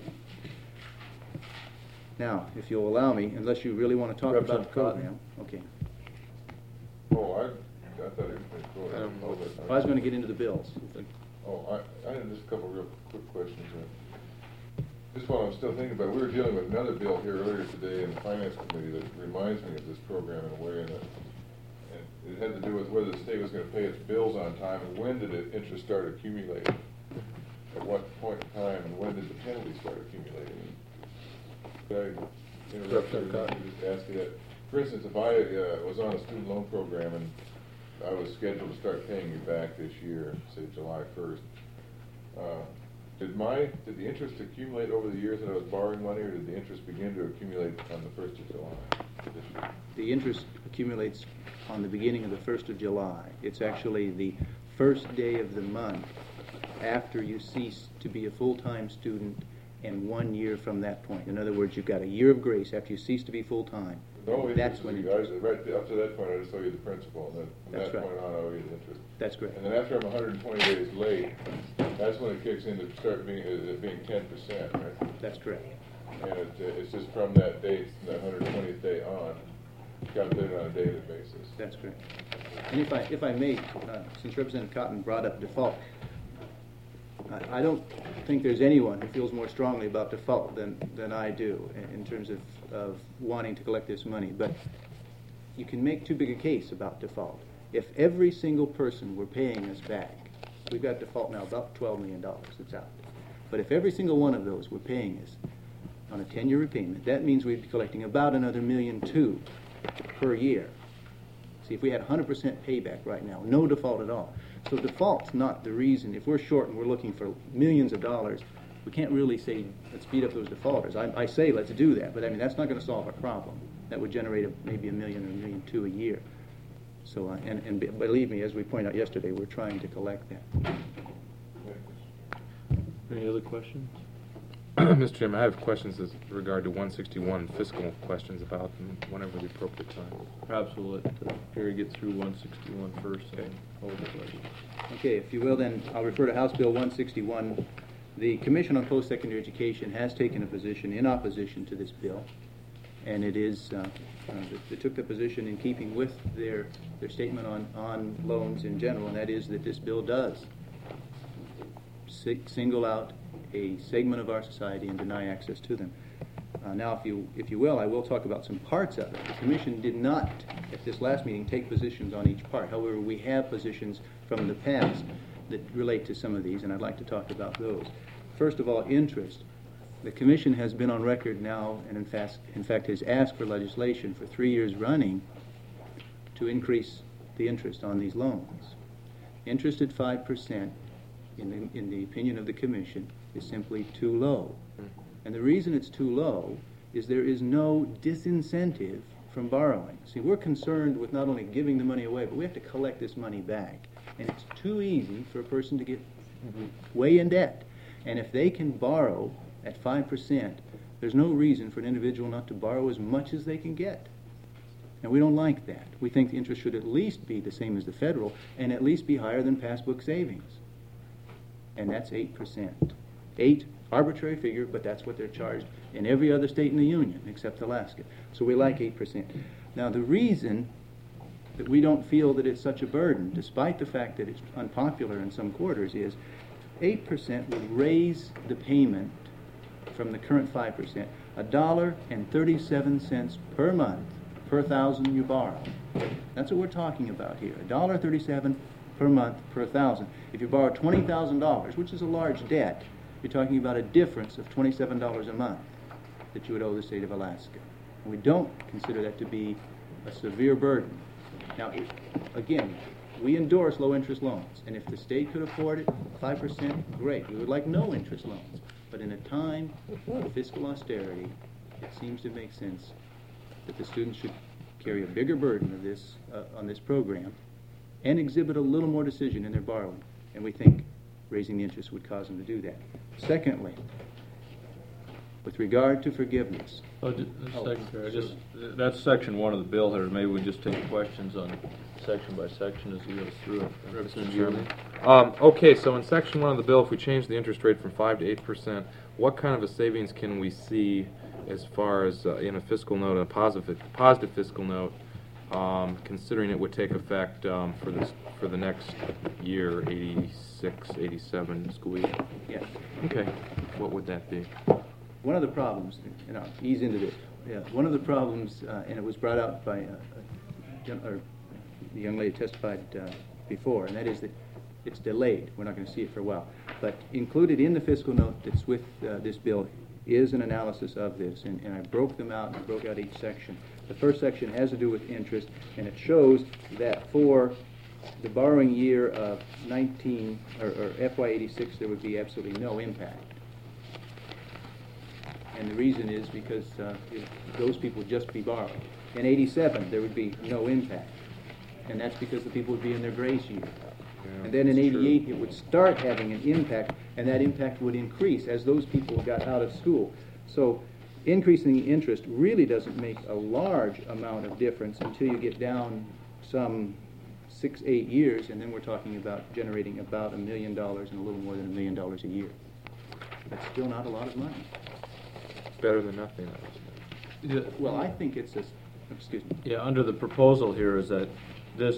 Now, if you'll allow me, unless you really want to talk about the program, okay. Oh, I, I thought it was going I don't know. I was going to get into the bills. Oh, I, I had just a couple real quick questions. Uh, Just while I'm still thinking about it, we were dealing with another bill here earlier today in the Finance Committee that reminds me of this program in a way, and it, and it had to do with whether the state was going to pay its bills on time, and when did it interest start accumulating? At what point in time, and when did the penalty start accumulating? Could I interrupt you and just ask you that? For instance, if I uh, was on a student loan program and I was scheduled to start paying you back this year, say July first, uh, Did my, did the interest accumulate over the years that I was borrowing money, or did the interest begin to accumulate on the first of July? The interest accumulates on the beginning of the first of July. It's actually the first day of the month after you cease to be a full-time student and one year from that point. In other words, you've got a year of grace after you cease to be full-time. No, That's when it, it, I, right up to that point, I just owe you the principal, and then from That's that right. point on, I owe you the interest. That's correct. And then after I'm one hundred twenty days late, that's when it kicks in to start being, uh, it being ten percent, right? That's correct. And it, uh, it's just from that date, that one hundred twentieth day on, calculated on a daily basis. That's correct. And if I, if I may, uh, since Representative Cotton brought up default, I, I don't think there's anyone who feels more strongly about default than, than I do in, in terms of, of wanting to collect this money. But you can make too big a case about default. If every single person were paying us back, we've got default now about twelve million dollars that's out there. But if every single one of those were paying us on a ten-year repayment, that means we'd be collecting about another million two per year. See, if we had one hundred percent payback right now, no default at all. So default's not the reason. If we're short and we're looking for millions of dollars, we can't really say, let's beat up those defaulters. I, I say let's do that, but I mean, that's not going to solve our problem. That would generate a, maybe a million or a million two a year. So, uh, and, and believe me, as we pointed out yesterday, we're trying to collect that. Any other questions? Mister Chairman, I have questions with regard to one sixty-one, fiscal questions about them whenever the appropriate time. Perhaps we'll let uh, Gary get through one sixty-one first. Okay. And hold the question. Okay, if you will, then I'll refer to House Bill one sixty-one. The Commission on Post-Secondary Education has taken a position in opposition to this bill, and it is, uh, uh, they took the position in keeping with their, their statement on, on loans in general, and that is that this bill does si- single out a segment of our society and deny access to them. Uh, now, if you, if you will, I will talk about some parts of it. The Commission did not, at this last meeting, take positions on each part. However, we have positions from the past that relate to some of these, and I'd like to talk about those. First of all, interest. The Commission has been on record now, and in fact, in fact has asked for legislation for three years running to increase the interest on these loans. Interest at five percent, in the, in the opinion of the Commission, is simply too low. And the reason it's too low is there is no disincentive from borrowing. See, we're concerned with not only giving the money away, but we have to collect this money back. And it's too easy for a person to get way in debt. And if they can borrow at five percent, there's no reason for an individual not to borrow as much as they can get. And we don't like that. We think the interest should at least be the same as the federal and at least be higher than passbook savings. And that's eight percent. Eight, arbitrary figure, but that's what they're charged in every other state in the Union except Alaska. So we like eight percent. Now the reason that we don't feel that it's such a burden, despite the fact that it's unpopular in some quarters, is eight percent would raise the payment from the current five percent a dollar and thirty-seven cents per month per thousand you borrow. That's what we're talking about here, a dollar thirty-seven per month per thousand. If you borrow twenty thousand dollars, which is a large debt, you're talking about a difference of twenty-seven dollars a month that you would owe the state of Alaska. And we don't consider that to be a severe burden. Now, again, we endorse low-interest loans, and if the state could afford it, five percent, great. We would like no interest loans. But in a time of fiscal austerity, it seems to make sense that the students should carry a bigger burden of this uh, on this program and exhibit a little more decision in their borrowing. And we think raising the interest would cause them to do that. Secondly, with regard to forgiveness. Oh, just, Oh, second, I sure. just, that's section one of the bill here. Maybe we just take questions on section by section as we go through it. Representative Chairman. Um, okay, so in section one of the bill, if we change the interest rate from five to eight percent, what kind of a savings can we see as far as uh, in a fiscal note, a positive, positive fiscal note, um, considering it would take effect um, for this for the next year, eighty-six, eighty-seven school year? Yes. Okay, what would that be? One of the problems, and I'll ease into this, yeah, one of the problems, uh, and it was brought out by uh, a gen- or the young lady testified uh, before, and that is that it's delayed. We're not going to see it for a while. But included in the fiscal note that's with uh, this bill is an analysis of this, and, and I broke them out and broke out each section. The first section has to do with interest, and it shows that for the borrowing year of nineteen or, or F Y eighty-six, there would be absolutely no impact. And the reason is because uh, if those people would just be borrowing. In eighty-seven, there would be no impact. And that's because the people would be in their grace year. Yeah, and then in that's eighty-eight, true. it would start having an impact, and that impact would increase as those people got out of school. So increasing the interest really doesn't make a large amount of difference until you get down some six, eight years, and then we're talking about generating about a million dollars and a little more than a million dollars a year. That's still not a lot of money. Better than nothing, I would say. Yeah, Well, I think it's a, excuse me. yeah, under the proposal here is that this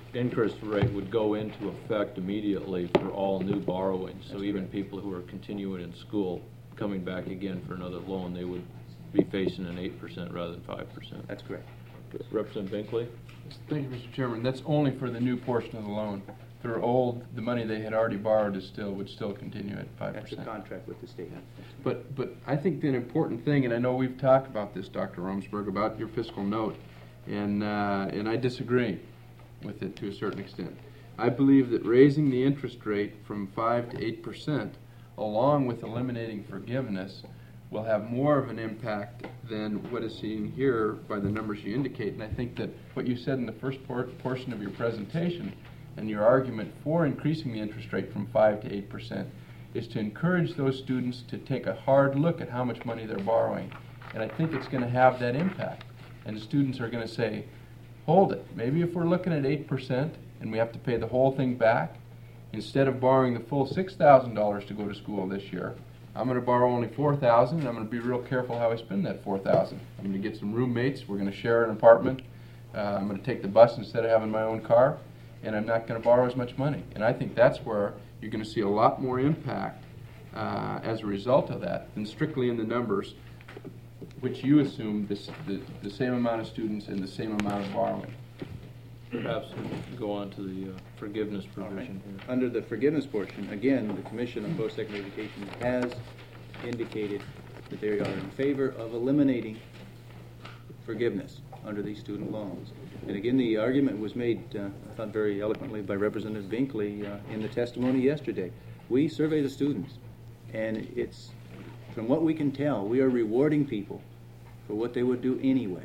interest rate would go into effect immediately for all new borrowings. So That's even correct. people who are continuing in school, coming back again for another loan, they would be facing an eight percent rather than five percent. That's correct. Representative Binkley? Thank you, Mister Chairman. That's only for the new portion of the loan. If they're old, the money they had already borrowed is still, would still continue at five That's percent. a contract with the state. But, but I think the important thing, and I know we've talked about this, Doctor Romsberg, about your fiscal note, and, uh, and I disagree with it to a certain extent. I believe that raising the interest rate from five to eight percent, along with eliminating forgiveness, will have more of an impact than what is seen here by the numbers you indicate. And I think that what you said in the first por portion of your presentation and your argument for increasing the interest rate from five to eight percent is to encourage those students to take a hard look at how much money they're borrowing. And I think it's going to have that impact. And the students are going to say, hold it, maybe if we're looking at eight percent and we have to pay the whole thing back, instead of borrowing the full six thousand dollars to go to school this year, I'm going to borrow only four thousand dollars, and I'm going to be real careful how I spend that four thousand dollars. I'm going to get some roommates, we're going to share an apartment, uh, I'm going to take the bus instead of having my own car, and I'm not going to borrow as much money. And I think that's where you're going to see a lot more impact uh, as a result of that than strictly in the numbers, which you assume this, the, the same amount of students and the same amount of borrowing. Perhaps we can go on to the uh, forgiveness provision here. Under the forgiveness portion, again, the Commission on Post-Secondary Education has indicated that they are in favor of eliminating forgiveness under these student loans. And again, the argument was made, uh, I thought very eloquently, by Representative Binkley uh, in the testimony yesterday. We survey the students, and it's, from what we can tell, we are rewarding people for what they would do anyway.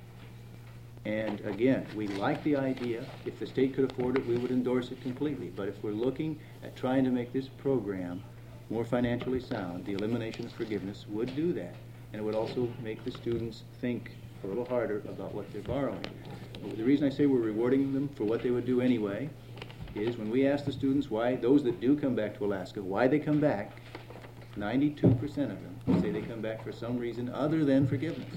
And again, we like the idea. If the state could afford it, we would endorse it completely. But if we're looking at trying to make this program more financially sound, the elimination of forgiveness would do that. And it would also make the students think a little harder about what they're borrowing. The reason I say we're rewarding them for what they would do anyway is when we ask the students why, those that do come back to Alaska, why they come back, ninety-two percent of them say they come back for some reason other than forgiveness.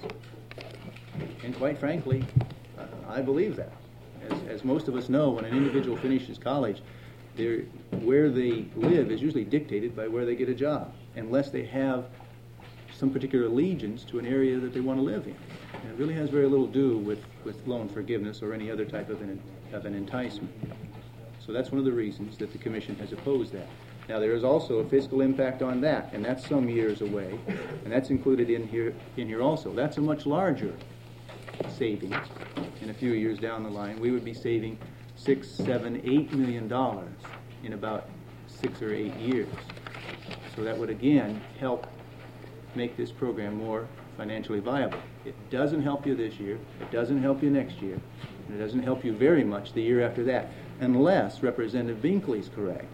And quite frankly, uh, I believe that. As, as most of us know, when an individual finishes college, they're, where they live is usually dictated by where they get a job, unless they have some particular allegiance to an area that they want to live in. And it really has very little to do with, with loan forgiveness or any other type of an, of an enticement. So that's one of the reasons that the Commission has opposed that. Now, there is also a fiscal impact on that, and that's some years away, and that's included in here, in here also. That's a much larger savings. In a few years down the line, we would be saving six, seven, eight million dollars in about six or eight years. So that would again help make this program more financially viable. It doesn't help you this year, it doesn't help you next year, and it doesn't help you very much the year after that, unless Representative Binkley's correct.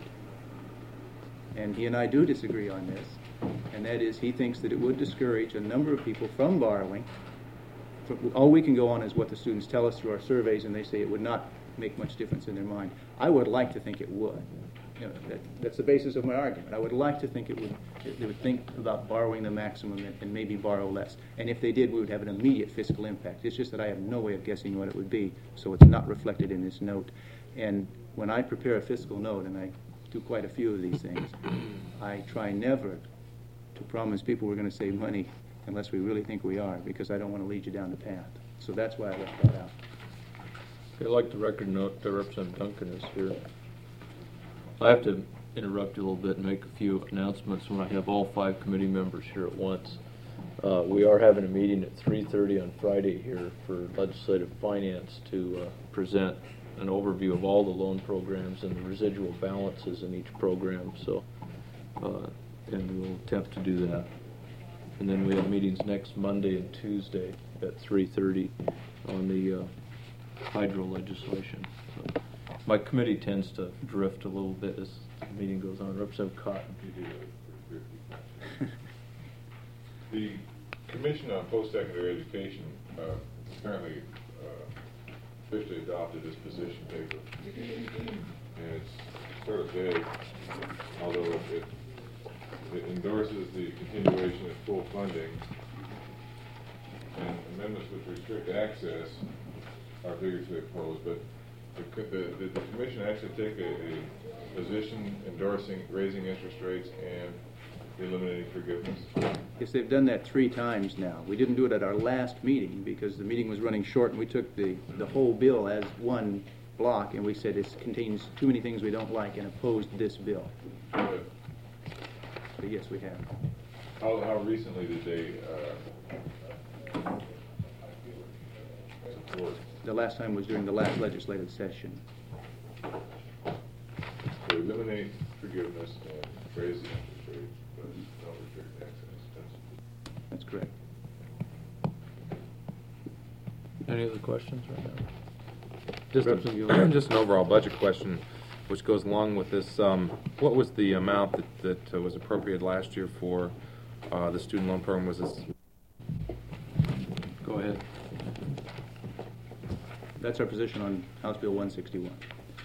And he and I do disagree on this, and that is he thinks that it would discourage a number of people from borrowing. All we can go on is what the students tell us through our surveys, and they say it would not make much difference in their mind. I would like to think it would. You know, that, that's the basis of my argument. I would like to think it would. They would think about borrowing the maximum and, and maybe borrow less. And if they did, we would have an immediate fiscal impact. It's just that I have no way of guessing what it would be, so it's not reflected in this note. And when I prepare a fiscal note, and I do quite a few of these things, I try never to promise people we're going to save money unless we really think we are, because I don't want to lead you down the path. So that's why I left that out. I'd like the record note that Representative Duncan is here. I have to interrupt you a little bit and make a few announcements when I have all five committee members here at once. Uh, we are having a meeting at three thirty on Friday here for Legislative Finance to uh, present an overview of all the loan programs and the residual balances in each program. So, uh, and we'll attempt to do that. And then we have meetings next Monday and Tuesday at three thirty on the uh, hydro legislation. So my committee tends to drift a little bit as the meeting goes on. Representative Cotton. The Commission on Post-Secondary Education uh, apparently uh, officially adopted this position paper, and it's sort of vague, although it, it, it endorses the continuation of full funding, and amendments which restrict access are vigorously opposed. But the, co- the, did the commission actually take a, a position endorsing raising interest rates and eliminating forgiveness? Yes, they've done that three times now. We didn't do it at our last meeting because the meeting was running short, and we took the, the whole bill as one block, and we said it contains too many things we don't like and opposed this bill. Good. So yes, we have. How, how recently did they uh, support? The last time was during the last legislative session. To eliminate forgiveness and raise the interest rate, but don't restrict access. That's That's correct. Any other questions right now? Just, Representative a, just an overall budget question, which goes along with this. Um, what was the amount that, that uh, was appropriated last year for uh, the student loan program? Was this? Go ahead. That's our position on House Bill one sixty-one.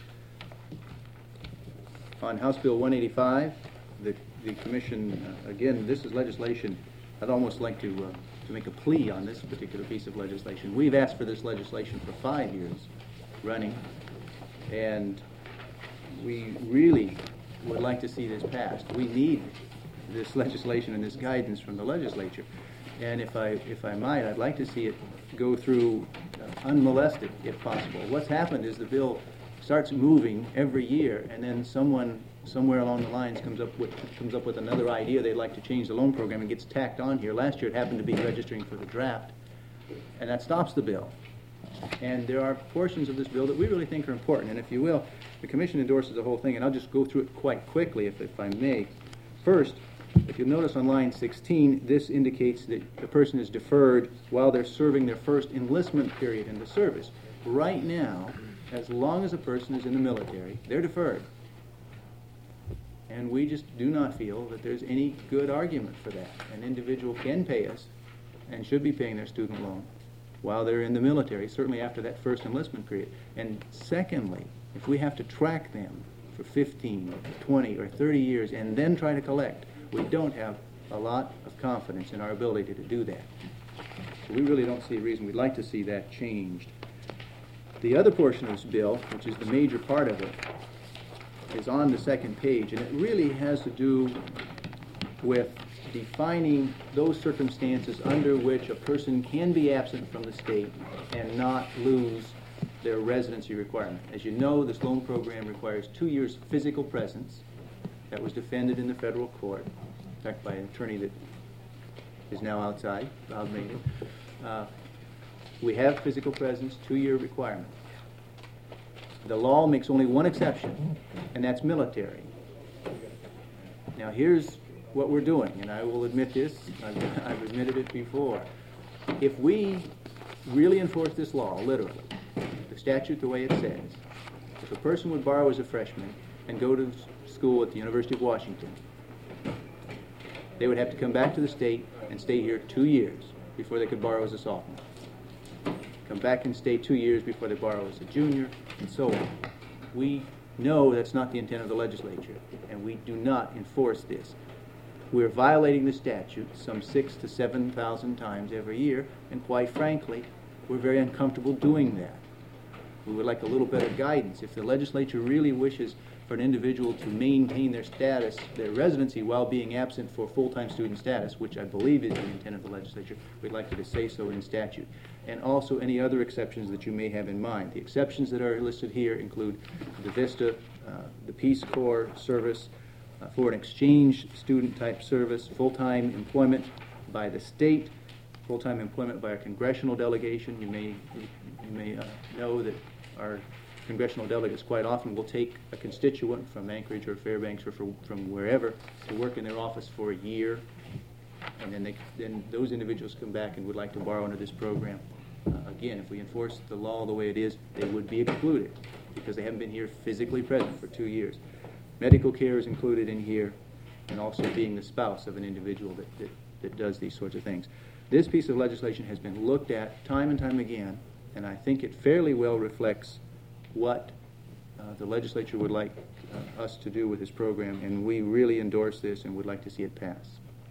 On House Bill one eighty-five, the, the commission, uh, again, this is legislation. I'd almost like to, uh, to make a plea on this particular piece of legislation. We've asked for this legislation for five years running, and we really would like to see this passed. We need this legislation and this guidance from the legislature. And if I, if I might, I'd like to see it go through uh, unmolested, if possible. What's happened is the bill starts moving every year, and then someone somewhere along the lines comes up with comes up with another idea they'd like to change the loan program and gets tacked on here. Last year it happened to be registering for the draft, and that stops the bill. And there are portions of this bill that we really think are important. And if you will, the commission endorses the whole thing, and I'll just go through it quite quickly, if, if I may. First, if you'll notice on line sixteen, this indicates that the person is deferred while they're serving their first enlistment period in the service. Right now, as long as a person is in the military, they're deferred. And we just do not feel that there's any good argument for that. An individual can pay us and should be paying their student loan while they're in the military, certainly after that first enlistment period. And secondly, if we have to track them for fifteen or twenty or thirty years and then try to collect, we don't have a lot of confidence in our ability to do that. So we really don't see a reason. We'd like to see that changed. The other portion of this bill, which is the major part of it, is on the second page, and it really has to do with defining those circumstances under which a person can be absent from the state and not lose their residency requirement. As you know, this loan program requires two years physical presence. That was defended in the federal court, in fact, by an attorney that is now outside, Bob Maynard. Uh, we have physical presence, two-year requirement. The law makes only one exception, and that's military. Now, here's what we're doing, and I will admit this, I've, I've admitted it before. If we really enforce this law, literally, the statute the way it says, if a person would borrow as a freshman and go to school at the University of Washington, they would have to come back to the state and stay here two years before they could borrow as a sophomore. Come back and stay two years before they borrow as a junior, and so on. We know that's not the intent of the legislature, and we do not enforce this. We're violating the statute some six to seven thousand times every year, and quite frankly, we're very uncomfortable doing that. We would like a little better guidance. If the legislature really wishes for an individual to maintain their status, their residency, while being absent for full-time student status, which I believe is the intent of the legislature, we'd like you to say so in statute. And also any other exceptions that you may have in mind. The exceptions that are listed here include the VISTA, uh, the Peace Corps service, uh, for an exchange student-type service, full-time employment by the state, full-time employment by a congressional delegation. You may, you may uh, know that our congressional delegates quite often will take a constituent from Anchorage or Fairbanks or from, from wherever to work in their office for a year, and then they, then those individuals come back and would like to borrow under this program. Uh, again, if we enforce the law the way it is, they would be excluded because they haven't been here physically present for two years. Medical care is included in here, and also being the spouse of an individual that, that, that does these sorts of things. This piece of legislation has been looked at time and time again, and I think it fairly well reflects what uh, the legislature would like uh, us to do with this program, and we really endorse this and would like to see it pass.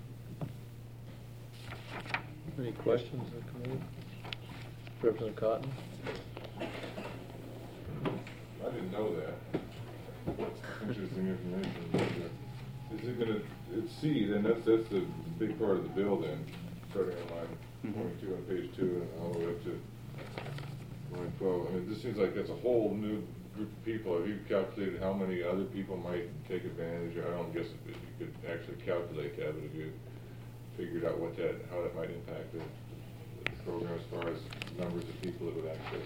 Any questions of the committee? Representative Cotton? I didn't know that. Interesting information. But, uh, is it gonna, it's C, then that's, that's the big part of the bill then, starting on line Mhm. twenty-two on page two and all the way up to line twelve. I mean, this seems like that's a whole new group of people. Have you calculated how many other people might take advantage? I don't guess if you could actually calculate that, but if you figured out what that, how that might impact the, the program as far as numbers of people that would access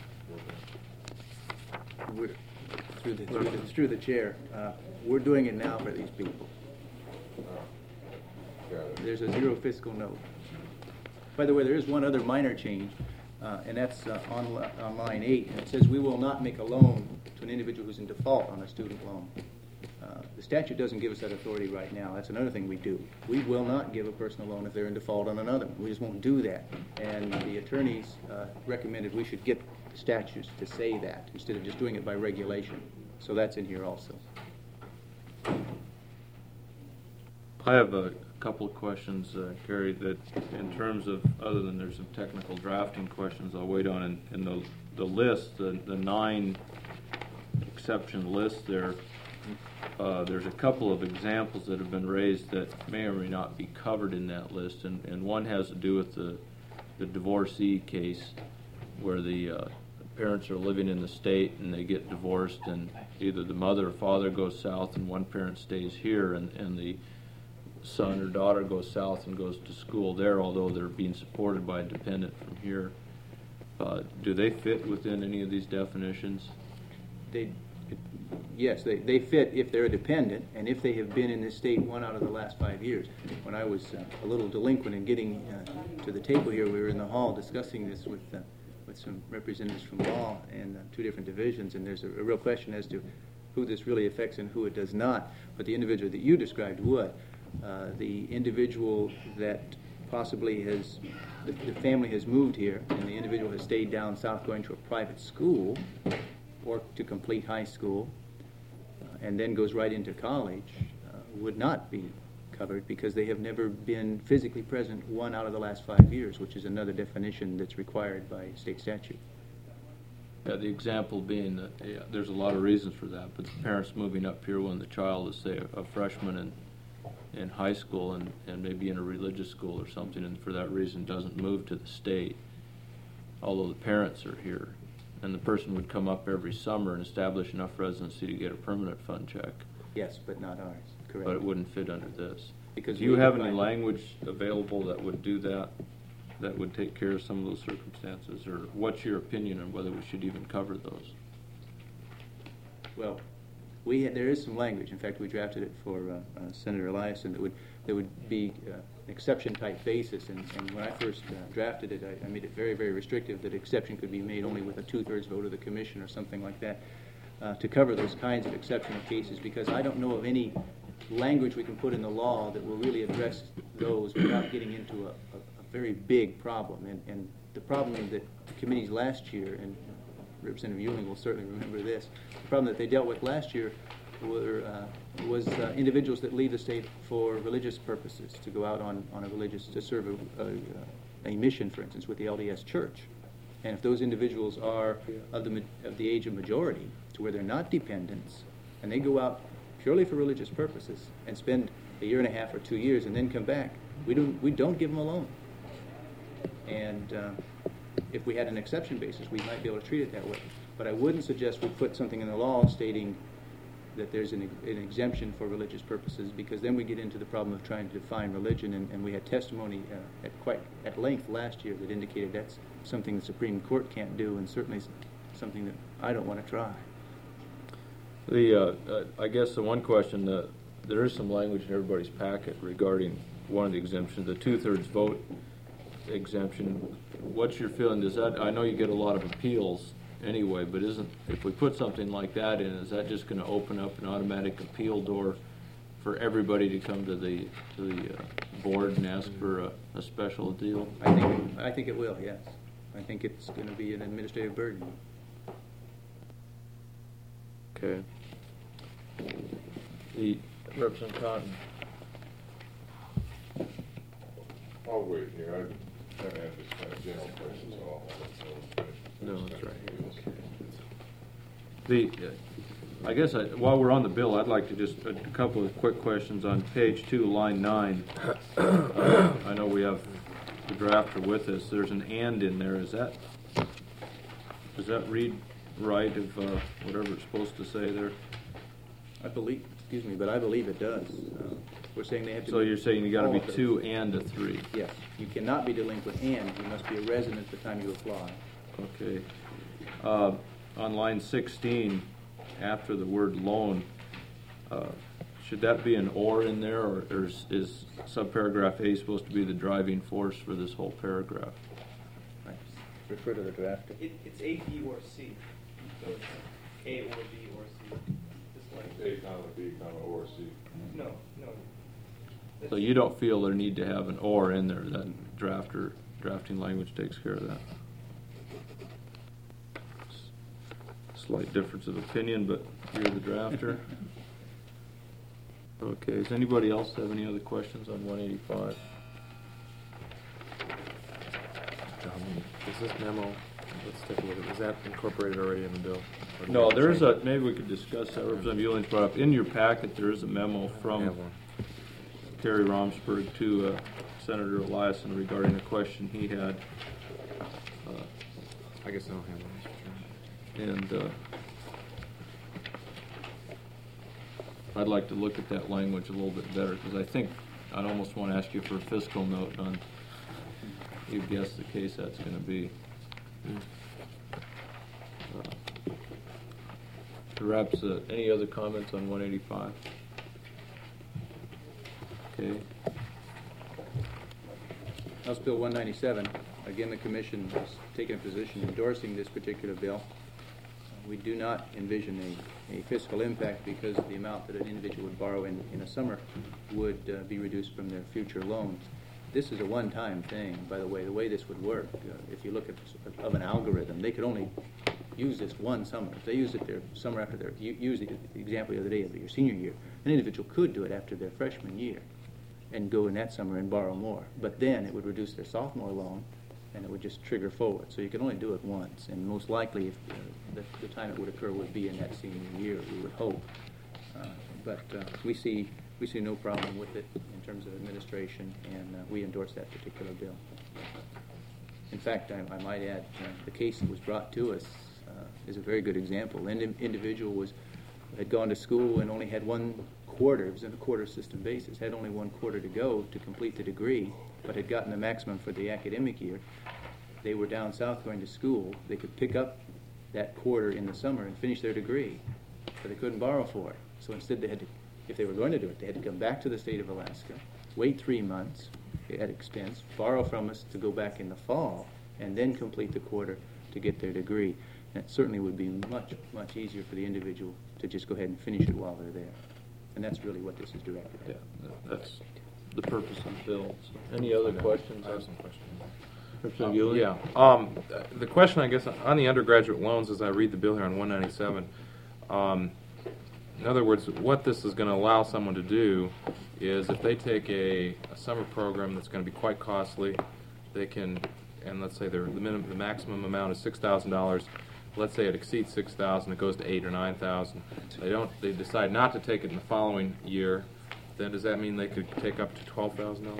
the program. We're, through the, through the, through the chair, uh, we're doing it now for these people. Oh, got it. There's a zero fiscal note. By the way, there is one other minor change, uh, and that's uh, on, li- on line eight, and it says we will not make a loan to an individual who's in default on a student loan. Uh, the statute doesn't give us that authority right now. That's another thing we do. We will not give a personal loan if they're in default on another one. We just won't do that. And the attorneys uh, recommended we should get statutes to say that instead of just doing it by regulation. So that's in here also. I have a couple of questions, uh, Carrie, that in terms of, other than there's some technical drafting questions I'll wait on, in, in the, the list, the, the nine exception list there, uh, there's a couple of examples that have been raised that may or may not be covered in that list, and, and one has to do with the, the divorcee case where the uh, parents are living in the state and they get divorced, and either the mother or father goes south and one parent stays here, and, and the son or daughter goes south and goes to school there, although they're being supported by a dependent from here. Uh, do they fit within any of these definitions? They, yes, they, they fit if they're a dependent and if they have been in this state one out of the last five years. When I was uh, a little delinquent in getting uh, to the table here, we were in the hall discussing this with uh, with some representatives from law and uh, two different divisions, and there's a, a real question as to who this really affects and who it does not. But the individual that you described would. Uh, the individual that possibly has, the, the family has moved here and the individual has stayed down south going to a private school or to complete high school uh, and then goes right into college uh, would not be covered because they have never been physically present one out of the last five years, which is another definition that's required by state statute. Yeah, the example being that yeah, there's a lot of reasons for that, but the parents moving up here when the child is, say, a, a freshman in in high school and, and maybe in a religious school or something, and for that reason doesn't move to the state, although the parents are here. And the person would come up every summer and establish enough residency to get a permanent fund check. Yes, but not ours, correct. But it wouldn't fit under this. Because do you we have any define- language available that would do that, that would take care of some of those circumstances? Or what's your opinion on whether we should even cover those? Well, we had, there is some language. In fact, we drafted it for uh, uh, Senator Eliason that would that would be uh, an exception type basis. And, and when I first uh, drafted it, I, I made it very, very restrictive that exception could be made only with a two-thirds vote of the commission or something like that uh, to cover those kinds of exceptional cases. Because I don't know of any language we can put in the law that will really address those without getting into a, a, a very big problem. And, and the problem that the committees last year, and Representative Ewing will certainly remember this, the problem that they dealt with last year were, uh, was uh, individuals that leave the state for religious purposes, to go out on, on a religious, to serve a, a, a mission, for instance, with the L D S Church. And if those individuals are of the, of the age of majority, to where they're not dependents, and they go out purely for religious purposes and spend a year and a half or two years and then come back, we don't, we don't give them a loan. And uh, if we had an exception basis, we might be able to treat it that way. But I wouldn't suggest we put something in the law stating that there's an, an exemption for religious purposes, because then we get into the problem of trying to define religion, and, and we had testimony uh, at quite at length last year that indicated that's something the Supreme Court can't do, and certainly something that I don't want to try. The uh, uh, I guess the one question, uh, there is some language in everybody's packet regarding one of the exemptions, the two-thirds vote exemption. What's your feeling? Does that, I know you get a lot of appeals anyway, but isn't, if we put something like that in, is that just going to open up an automatic appeal door for everybody to come to the to the uh, board and ask for a, a special deal? I think I think it will. Yes, I think it's going to be an administrative burden. Okay. The Representative Cotton. I'll wait here. I haven't had this kind of general questions at all. No, that's right. The, I guess I, while we're on the bill, I'd like to just, a couple of quick questions on page two, line nine. Uh, I know we have the drafter with us. There's an "and" in there. Is that, does that read right of uh, whatever it's supposed to say there? I believe, excuse me, but I believe it does. Uh, We're saying they have to. So be you're saying you gotta all be of those. two and a three? Yes. You cannot be delinquent and you must be a resident at the time you apply. Okay. Uh, on line sixteen, after the word loan, uh, should that be an "or" in there, or, or is, is subparagraph A supposed to be the driving force for this whole paragraph? Right. Refer to the drafter. It, it's A, B, or C. So it's A or B or C. Just like A comma B comma or C. no, no. So you don't feel there need to have an "or" in there, that drafter, drafting language takes care of that? Slight difference of opinion, but you're the drafter. Okay, does anybody else have any other questions on one eighty-five? Um, is this memo, let's take a look at it, is that incorporated already in the bill? Or do we No, have to there is change a, maybe we could discuss that. Representative Ewing's brought up. In your packet, there is a memo it? I from have one. Kerry Romsberg to uh, Senator Eliason regarding a question he had. Uh, I guess I don't have one, Mister Chairman. And uh, I'd like to look at that language a little bit better, because I think I'd almost want to ask you for a fiscal note on, you guess the case that's going to be. Uh, Perhaps, uh, any other comments on one eighty-five? Okay. House Bill one ninety-seven, again, the commission has taken a position endorsing this particular bill. We do not envision a, a fiscal impact because the amount that an individual would borrow in, in a summer would uh, be reduced from their future loans. This is a one-time thing, by the way. The way this would work, uh, if you look at of an algorithm, they could only use this one summer. If they used it their summer after their, u- use the example the other day of your senior year, an individual could do it after their freshman year and go in that summer and borrow more. But then it would reduce their sophomore loan and it would just trigger forward. So you can only do it once, and most likely if, uh, the, the time it would occur would be in that senior year, we would hope. Uh, but uh, we see we see no problem with it in terms of administration, and uh, we endorse that particular bill. In fact, I, I might add, uh, the case that was brought to us uh, is a very good example. An individual was had gone to school and only had one quarter, it was in a quarter system basis, had only one quarter to go to complete the degree, but had gotten the maximum for the academic year. They were down south going to school. They could pick up that quarter in the summer and finish their degree, but they couldn't borrow for it. So instead they had to, if they were going to do it, they had to come back to the state of Alaska, wait three months at expense, borrow from us to go back in the fall, and then complete the quarter to get their degree. And it certainly would be much, much easier for the individual to just go ahead and finish it while they're there. And that's really what this is directed at. Yeah, that's the purpose of the bill. So, any other questions? I have some questions. Representative Um, Ewing? Yeah. Um, uh, the question, I guess, on the undergraduate loans, as I read the bill here on one ninety-seven, um, in other words, what this is going to allow someone to do is if they take a, a summer program that's going to be quite costly, they can, and let's say their, the minimum, the maximum amount is six thousand dollars. Let's say it exceeds six thousand, it goes to eight or nine thousand. They don't. They decide not to take it in the following year. Then does that mean they could take up to twelve thousand dollars?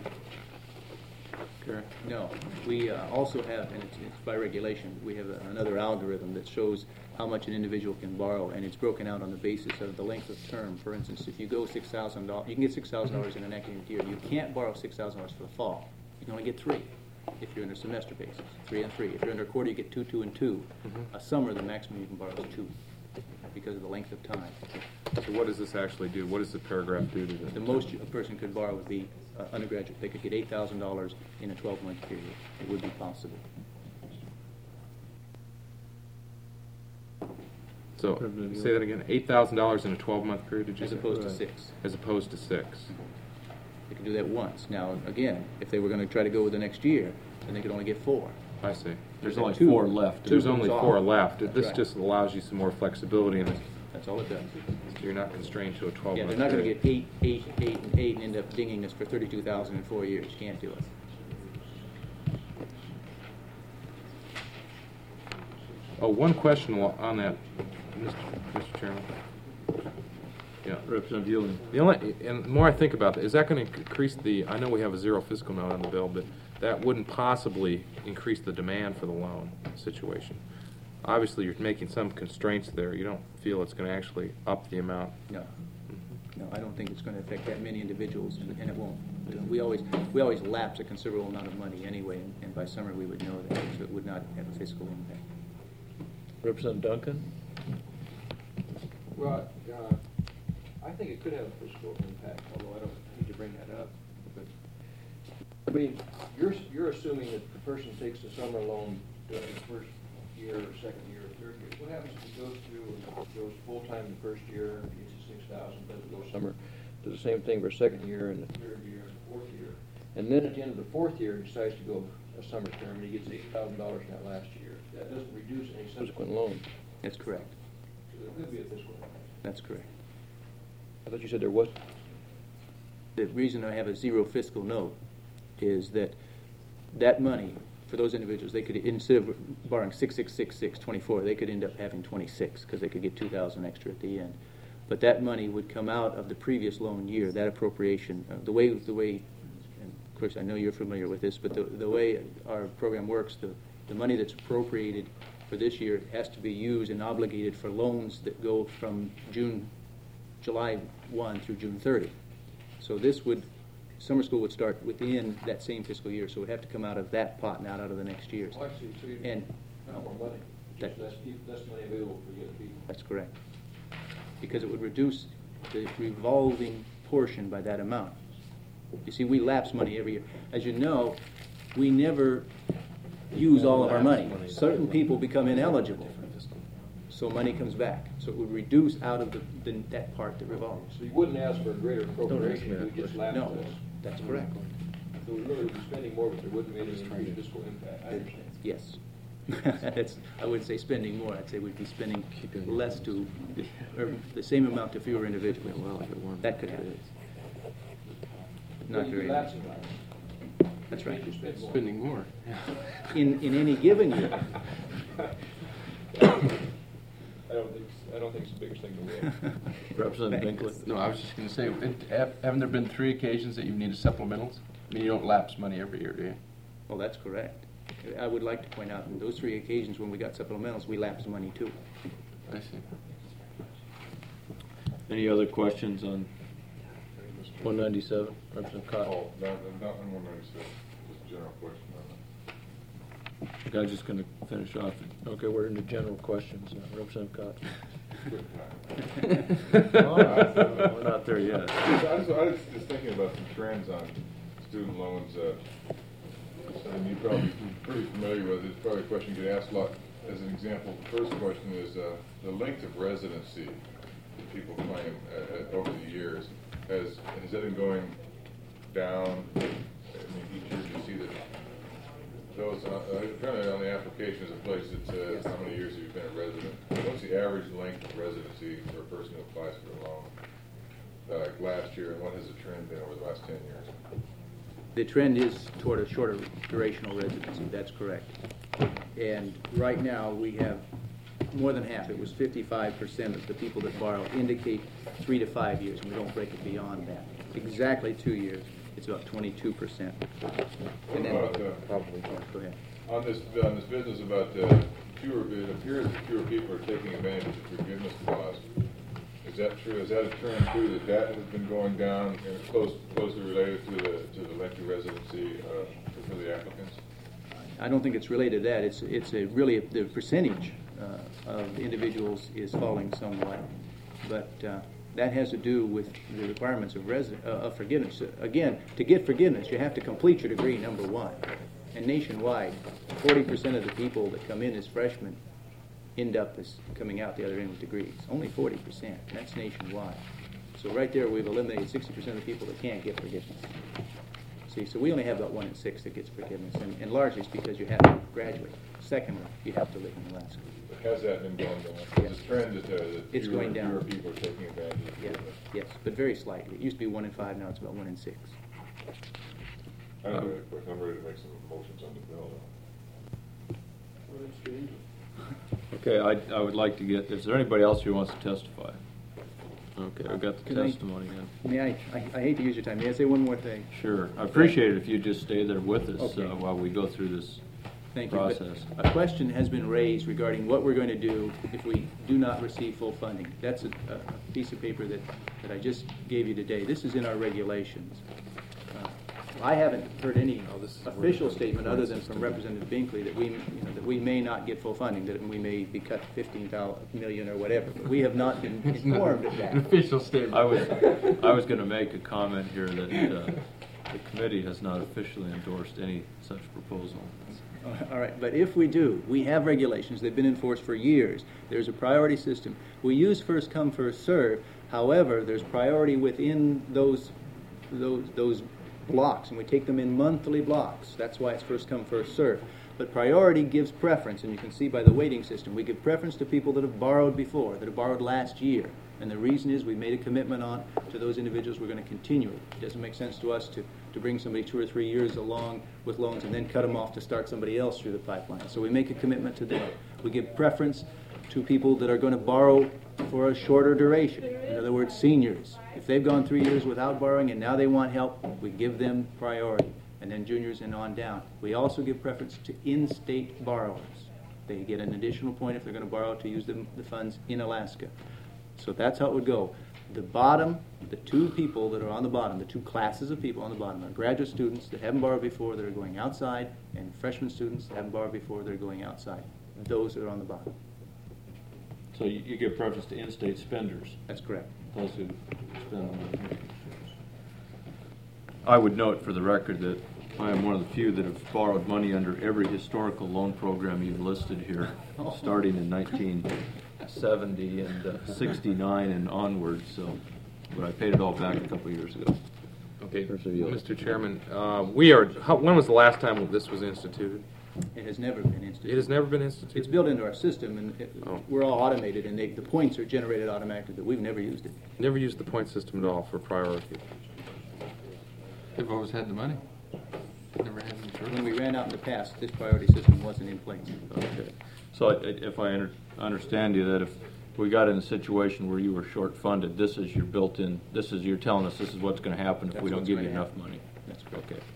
Okay. No. We uh, also have, and it's, it's by regulation, we have a, another algorithm that shows how much an individual can borrow, and it's broken out on the basis of the length of term. For instance, if you go six thousand dollars, you can get six thousand dollars in an academic year. You can't borrow six thousand dollars for the fall. You can only get three if you're under semester basis, three and three. If you're under a quarter, you get two, two, and two. Mm-hmm. A summer, the maximum you can borrow is two because of the length of time. So what does this actually do? What does the paragraph do to this? The most a person could borrow would be uh, undergraduate. They could get eight thousand dollars in a twelve-month period. It would be possible. So, say that again, eight thousand dollars in a twelve-month period, did you As say? opposed to six. As opposed to six. They could do that once. Now, again, if they were going to try to go with the next year, then they could only get four. I see. There's There's only two. four left. Two There's comes only off. four left. That's This right. just allows you some more flexibility in it. That's all it does. So you're not constrained to a twelve-month Yeah, period. they're not going to get eight, eight, eight, and eight and end up dinging us for thirty-two thousand in four years. You can't do it. Oh, one question lo- on that, Mister Mister Chairman. Yeah. Representative Ewing. The only, and the more I think about that, is that going to increase the, I know we have a zero fiscal note on the bill, but that wouldn't possibly increase the demand for the loan situation. Obviously, you're making some constraints there. You don't feel it's going to actually up the amount. No. No, I don't think it's going to affect that many individuals, and, and it won't. We always, we always lapse a considerable amount of money anyway, and, and by summer we would know that, so it would not have a fiscal impact. Representative Duncan. Well, uh, I think it could have a fiscal impact, although I don't need to bring that up. But I mean, you're you're assuming that the person takes the summer loan during the first year, or second year, or third year. What happens if he goes through and goes full time the first year, gets his six thousand, doesn't go summer, does the same thing for second year and the third year and the fourth year, and then at the end of the fourth year he decides to go a summer term and he gets eight thousand dollars in that last year. That doesn't reduce any subsequent loan. That's correct. So there could be a fiscal impact. That's correct. I thought you said there was. The reason I have a zero fiscal note is that that money, for those individuals, they could, instead of borrowing six six six six twenty-four, they could end up having twenty-six because they could get two thousand extra at the end. But that money would come out of the previous loan year, that appropriation. Uh, the way, the way, and of course I know you're familiar with this, but the, the way our program works, the, the money that's appropriated for this year has to be used and obligated for loans that go from June, July first through June thirtieth. So this would, summer school would start within that same fiscal year, so it would have to come out of that pot, not out of the next year's. Oh, I see. So you And not more money. That- Just less, peop- less money available for young people. That's correct. Because it would reduce the revolving portion by that amount. You see, we lapse money every year. As you know, we never use all of our money. Certain people become ineligible, so money comes back. So it would reduce out of the, the, that part that revolves. So you wouldn't ask for a greater appropriation, you would just lapse No, this. that's correct. So we really would be spending more, but there wouldn't be any increased fiscal impact. I understand. Yes. That's, I wouldn't say spending more, I'd say we'd be spending less to, or the same amount to fewer individuals. That could happen. Not You'd be very. lapsing money. That's right. You spend more. Spending more. In, in any given year. I don't think, I don't think it's the biggest thing to win. Representative Binkley. No, I was just going to say, it- have- haven't there been three occasions that you've needed supplementals? I mean, you don't lapse money every year, do you? Well, that's correct. I would like to point out, in those three occasions when we got supplementals, we lapsed money too. I see. Any other questions on one ninety-seven? Representative Cotton. Oh, not, not on one ninety-six, just a general question on The guy's just going to finish off. Okay, we're into general questions. Uh, Representative it. Good time. Cotton. We're not there yet. I was, I was just thinking about some trends on student loans. Uh, and you're probably pretty familiar with it. It's probably a question you get asked a lot. As an example, the first question is uh, the length of residency that people claim uh, over the years. Has, has that been going down? I mean, each year you see that those, uh, apparently on the application is a place that says how many years have you been a resident. What's the average length of residency for a person who applies for a loan? Uh, like last year, and what has the trend been over the last ten years? The trend is toward a shorter durational residency, that's correct. And right now, we have more than half, it was fifty-five percent of the people that borrow indicate three to five years, and we don't break it beyond that. Exactly two years, it's about twenty-two percent. And then, What about, uh, probably, go ahead. On this, on this business about uh, fewer, it appears that fewer people are taking advantage of forgiveness clause. Is that true? Is that a trend too, that that has been going down and it's close, closely related to the, to the length of residency uh, for the applicants? I don't think it's related to that. It's, it's a really, the percentage uh, of individuals is falling somewhat. But uh, that has to do with the requirements of, resi- uh, of forgiveness. Again, to get forgiveness, you have to complete your degree, number one. And nationwide, forty percent of the people that come in as freshmen end up as coming out the other end with degrees. Only forty percent. That's nationwide. So right there, we've eliminated sixty percent of the people that can't get forgiveness. See, so we only have about one in six that gets forgiveness, and, and largely it's because you have to graduate. Secondly, you have to live in Alaska. Has that been going down? Yes. Is the trend that, uh, that It's fewer going down. fewer people are taking advantage of Yeah, forgiveness? yes, but very slightly. It used to be one in five, now it's about one in six. I don't know, if I'm ready to make some motions on the bill. Well, that's strange. Okay, I, I would like to get, is there anybody else who wants to testify? Okay, I've got the Can I- testimony in. May I, I, I hate to use your time, may I say one more thing? Sure. I appreciate it if you just stay there with us Okay. uh, while we go through this Thank you. But process. a question has been raised regarding what we're going to do if we do not receive full funding. That's a, a piece of paper that, that I just gave you today. This is in our regulations. Uh, I haven't heard any official statement other than from Representative Binkley that we, you know, that we may not get full funding, that we may be cut fifteen million or whatever. But we have not been informed of that. An official statement. I was, I was going to make a comment here that uh, the committee has not officially endorsed any such proposal. All right, but if we do, we have regulations, they've been enforced for years. There's a priority system. We use first come, first serve. However, there's priority within those, those, those blocks, and we take them in monthly blocks. That's why it's first come, first serve. But priority gives preference, and you can see by the weighting system, we give preference to people that have borrowed before, that have borrowed last year. And the reason is we made a commitment on to those individuals, we're going to continue it. It doesn't make sense to us to, to bring somebody two or three years along with loans and then cut them off to start somebody else through the pipeline. So we make a commitment to them. We give preference to people that are going to borrow for a shorter duration. In other words, seniors. If they've gone three years without borrowing and now they want help, we give them priority. And then juniors and on down. We also give preference to in-state borrowers. They get an additional point if they're going to borrow to use the, the funds in Alaska. So that's how it would go. The bottom, the two people that are on the bottom, the two classes of people on the bottom are graduate students that haven't borrowed before that are going outside, and freshman students that haven't borrowed before that are going outside. Those are on the bottom. So you, you give preference to in-state spenders? That's correct. Those who spend the money. I would note for the record that I am one of the few that have borrowed money under every historical loan program you've listed here, starting in nineteen seventy and uh, sixty-nine and onwards. So, but I paid it all back a couple of years ago. Okay, Mister Chairman, uh, we are. How, when was the last time this was instituted? It has never been instituted. It has never been instituted. It's built into our system, and it, Oh. we're all automated, and they, the points are generated automatically, but we've never used it. Never used the point system at all for priority. They've always had the money. Never had any short. When we ran out in the past, this priority system wasn't in place. Okay. So I- I- if I under- understand you, that if we got in a situation where you were short-funded, this is your built-in, this is, you're telling us this is what's going to happen if That's we don't what's give you going to enough happen. money. That's correct. Okay.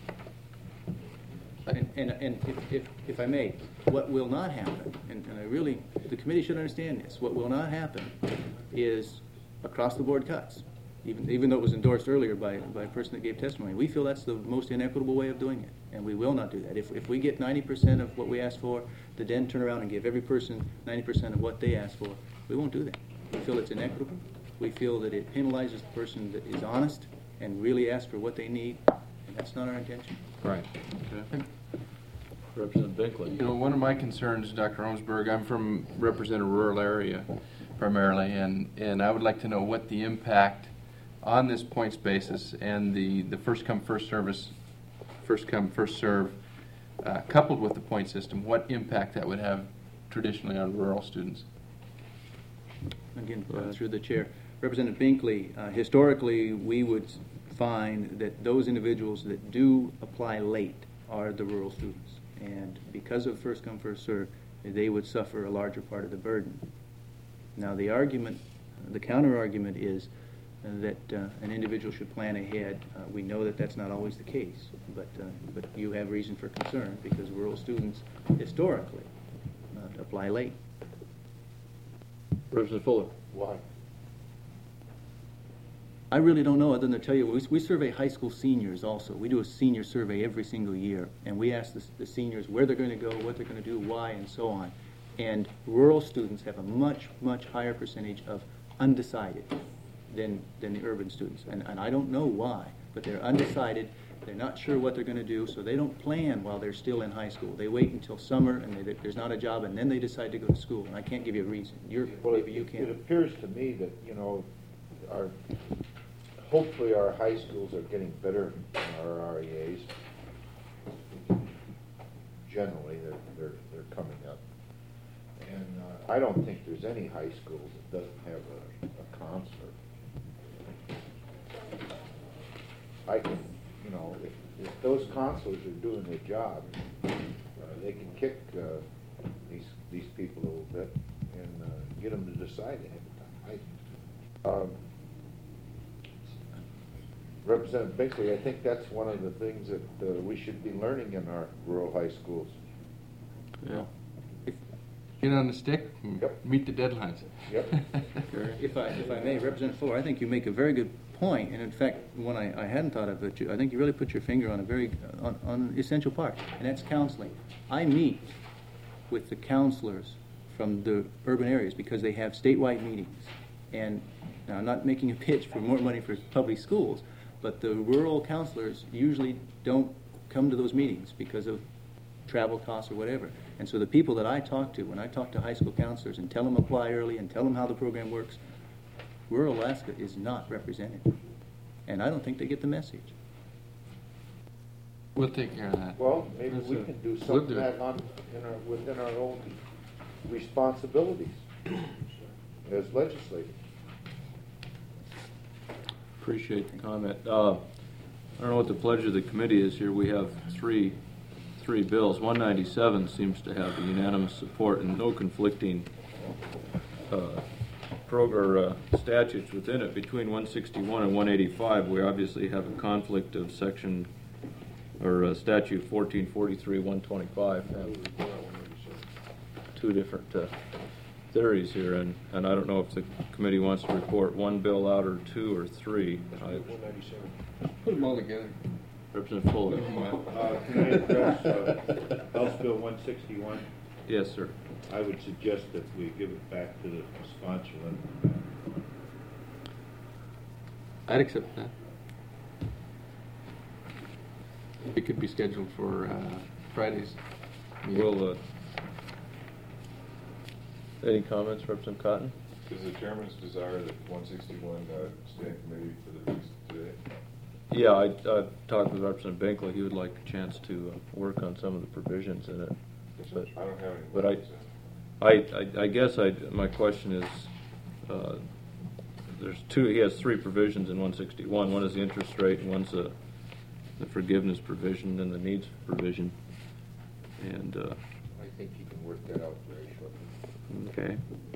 And, and, and if, if, if I may, what will not happen, and, and I really, the committee should understand this, what will not happen is across-the-board cuts. Even, even though it was endorsed earlier by, by a person that gave testimony, we feel that's the most inequitable way of doing it, and we will not do that. If, if we get ninety percent of what we ask for, to then turn around and give every person ninety percent of what they ask for, we won't do that. We feel it's inequitable. We feel that it penalizes the person that is honest and really asks for what they need, and that's not our intention. Right. Okay. Representative Binkley. You know, one of my concerns, Doctor Holmesburg, I'm from, represent a rural area primarily, and, and I would like to know what the impact on this points basis and the, the first come, first service, first come, first serve, uh, coupled with the point system, what impact that would have traditionally on rural students. Again, uh, through the chair. Representative Binkley, uh, historically, we would find that those individuals that do apply late are the rural students. And because of first come, first serve, they would suffer a larger part of the burden. Now, the argument, the counter argument is that uh, an individual should plan ahead. Uh, we know that that's not always the case, but, uh, but you have reason for concern because rural students historically uh, apply late. Representative Fuller. Why? I really don't know, other than to tell you, we, we survey high school seniors also. We do a senior survey every single year, and we ask the, the seniors where they're going to go, what they're going to do, why, and so on. And rural students have a much, much higher percentage of undecided than, than the urban students. And, and I don't know why, but they're undecided. They're not sure what they're going to do, so they don't plan while they're still in high school. They wait until summer, and they, there's not a job, and then they decide to go to school. And I can't give you a reason. You're, Well, maybe it, you it can. appears to me that, you know, our, hopefully our high schools are getting better than our R E As. Generally, they're, they're, they're coming up. And uh, I don't think there's any high school that doesn't have a, a counselor. I can, you know, if, if those counselors are doing their job, uh, they can kick uh, these these people a little bit. get them to decide ahead of time. I, um, Representative Binkley, I think that's one of the things that uh, we should be learning in our rural high schools. Yeah. Get on the stick and Yep. meet the deadlines. Yep. If I, if I may, Representative Fuller, I think you make a very good point, and in fact, one I, I hadn't thought of, but you, I think you really put your finger on a very, on, on an essential part, and that's counseling. I meet with the counselors from the urban areas because they have statewide meetings, and now I'm not making a pitch for more money for public schools, but the rural counselors usually don't come to those meetings because of travel costs or whatever. And so the people that I talk to, when I talk to high school counselors and tell them apply early and tell them how the program works, rural Alaska is not represented. And I don't think they get the message. We'll take care of that. Well, maybe That's we a- can do we'll something do it. that on, in our, within our own responsibilities as legislators. Appreciate the comment. Uh, I don't know what the pleasure of the committee is here. We have three, three bills. one ninety-seven seems to have unanimous support and no conflicting uh, program uh, statutes within it. Between one sixty-one and one eighty-five, we obviously have a conflict of section or uh, statute fourteen forty-three, one twenty-five. Have two different uh, theories here, and, and I don't know if the committee wants to report one bill out or two or three. I, Put them all together. Representative Fuller. Uh, Can I address uh, House Bill one sixty-one? Yes, sir. I would suggest that we give it back to the sponsor. and, I'd accept that. It could be scheduled for uh, Fridays. Will, uh, any comments, Representative Cotton? Is the chairman's desire that one sixty-one uh, stay in committee for the weeks today? Yeah, I, I talked with Representative Binkley. He would like a chance to uh, work on some of the provisions in it. But, I don't have any. but I, I, I, I guess I, my question is, uh, there's two, he has three provisions in one sixty-one. One is the interest rate, and one's the, the forgiveness provision, and the needs provision. And, uh, I think you can work that out very shortly. okay.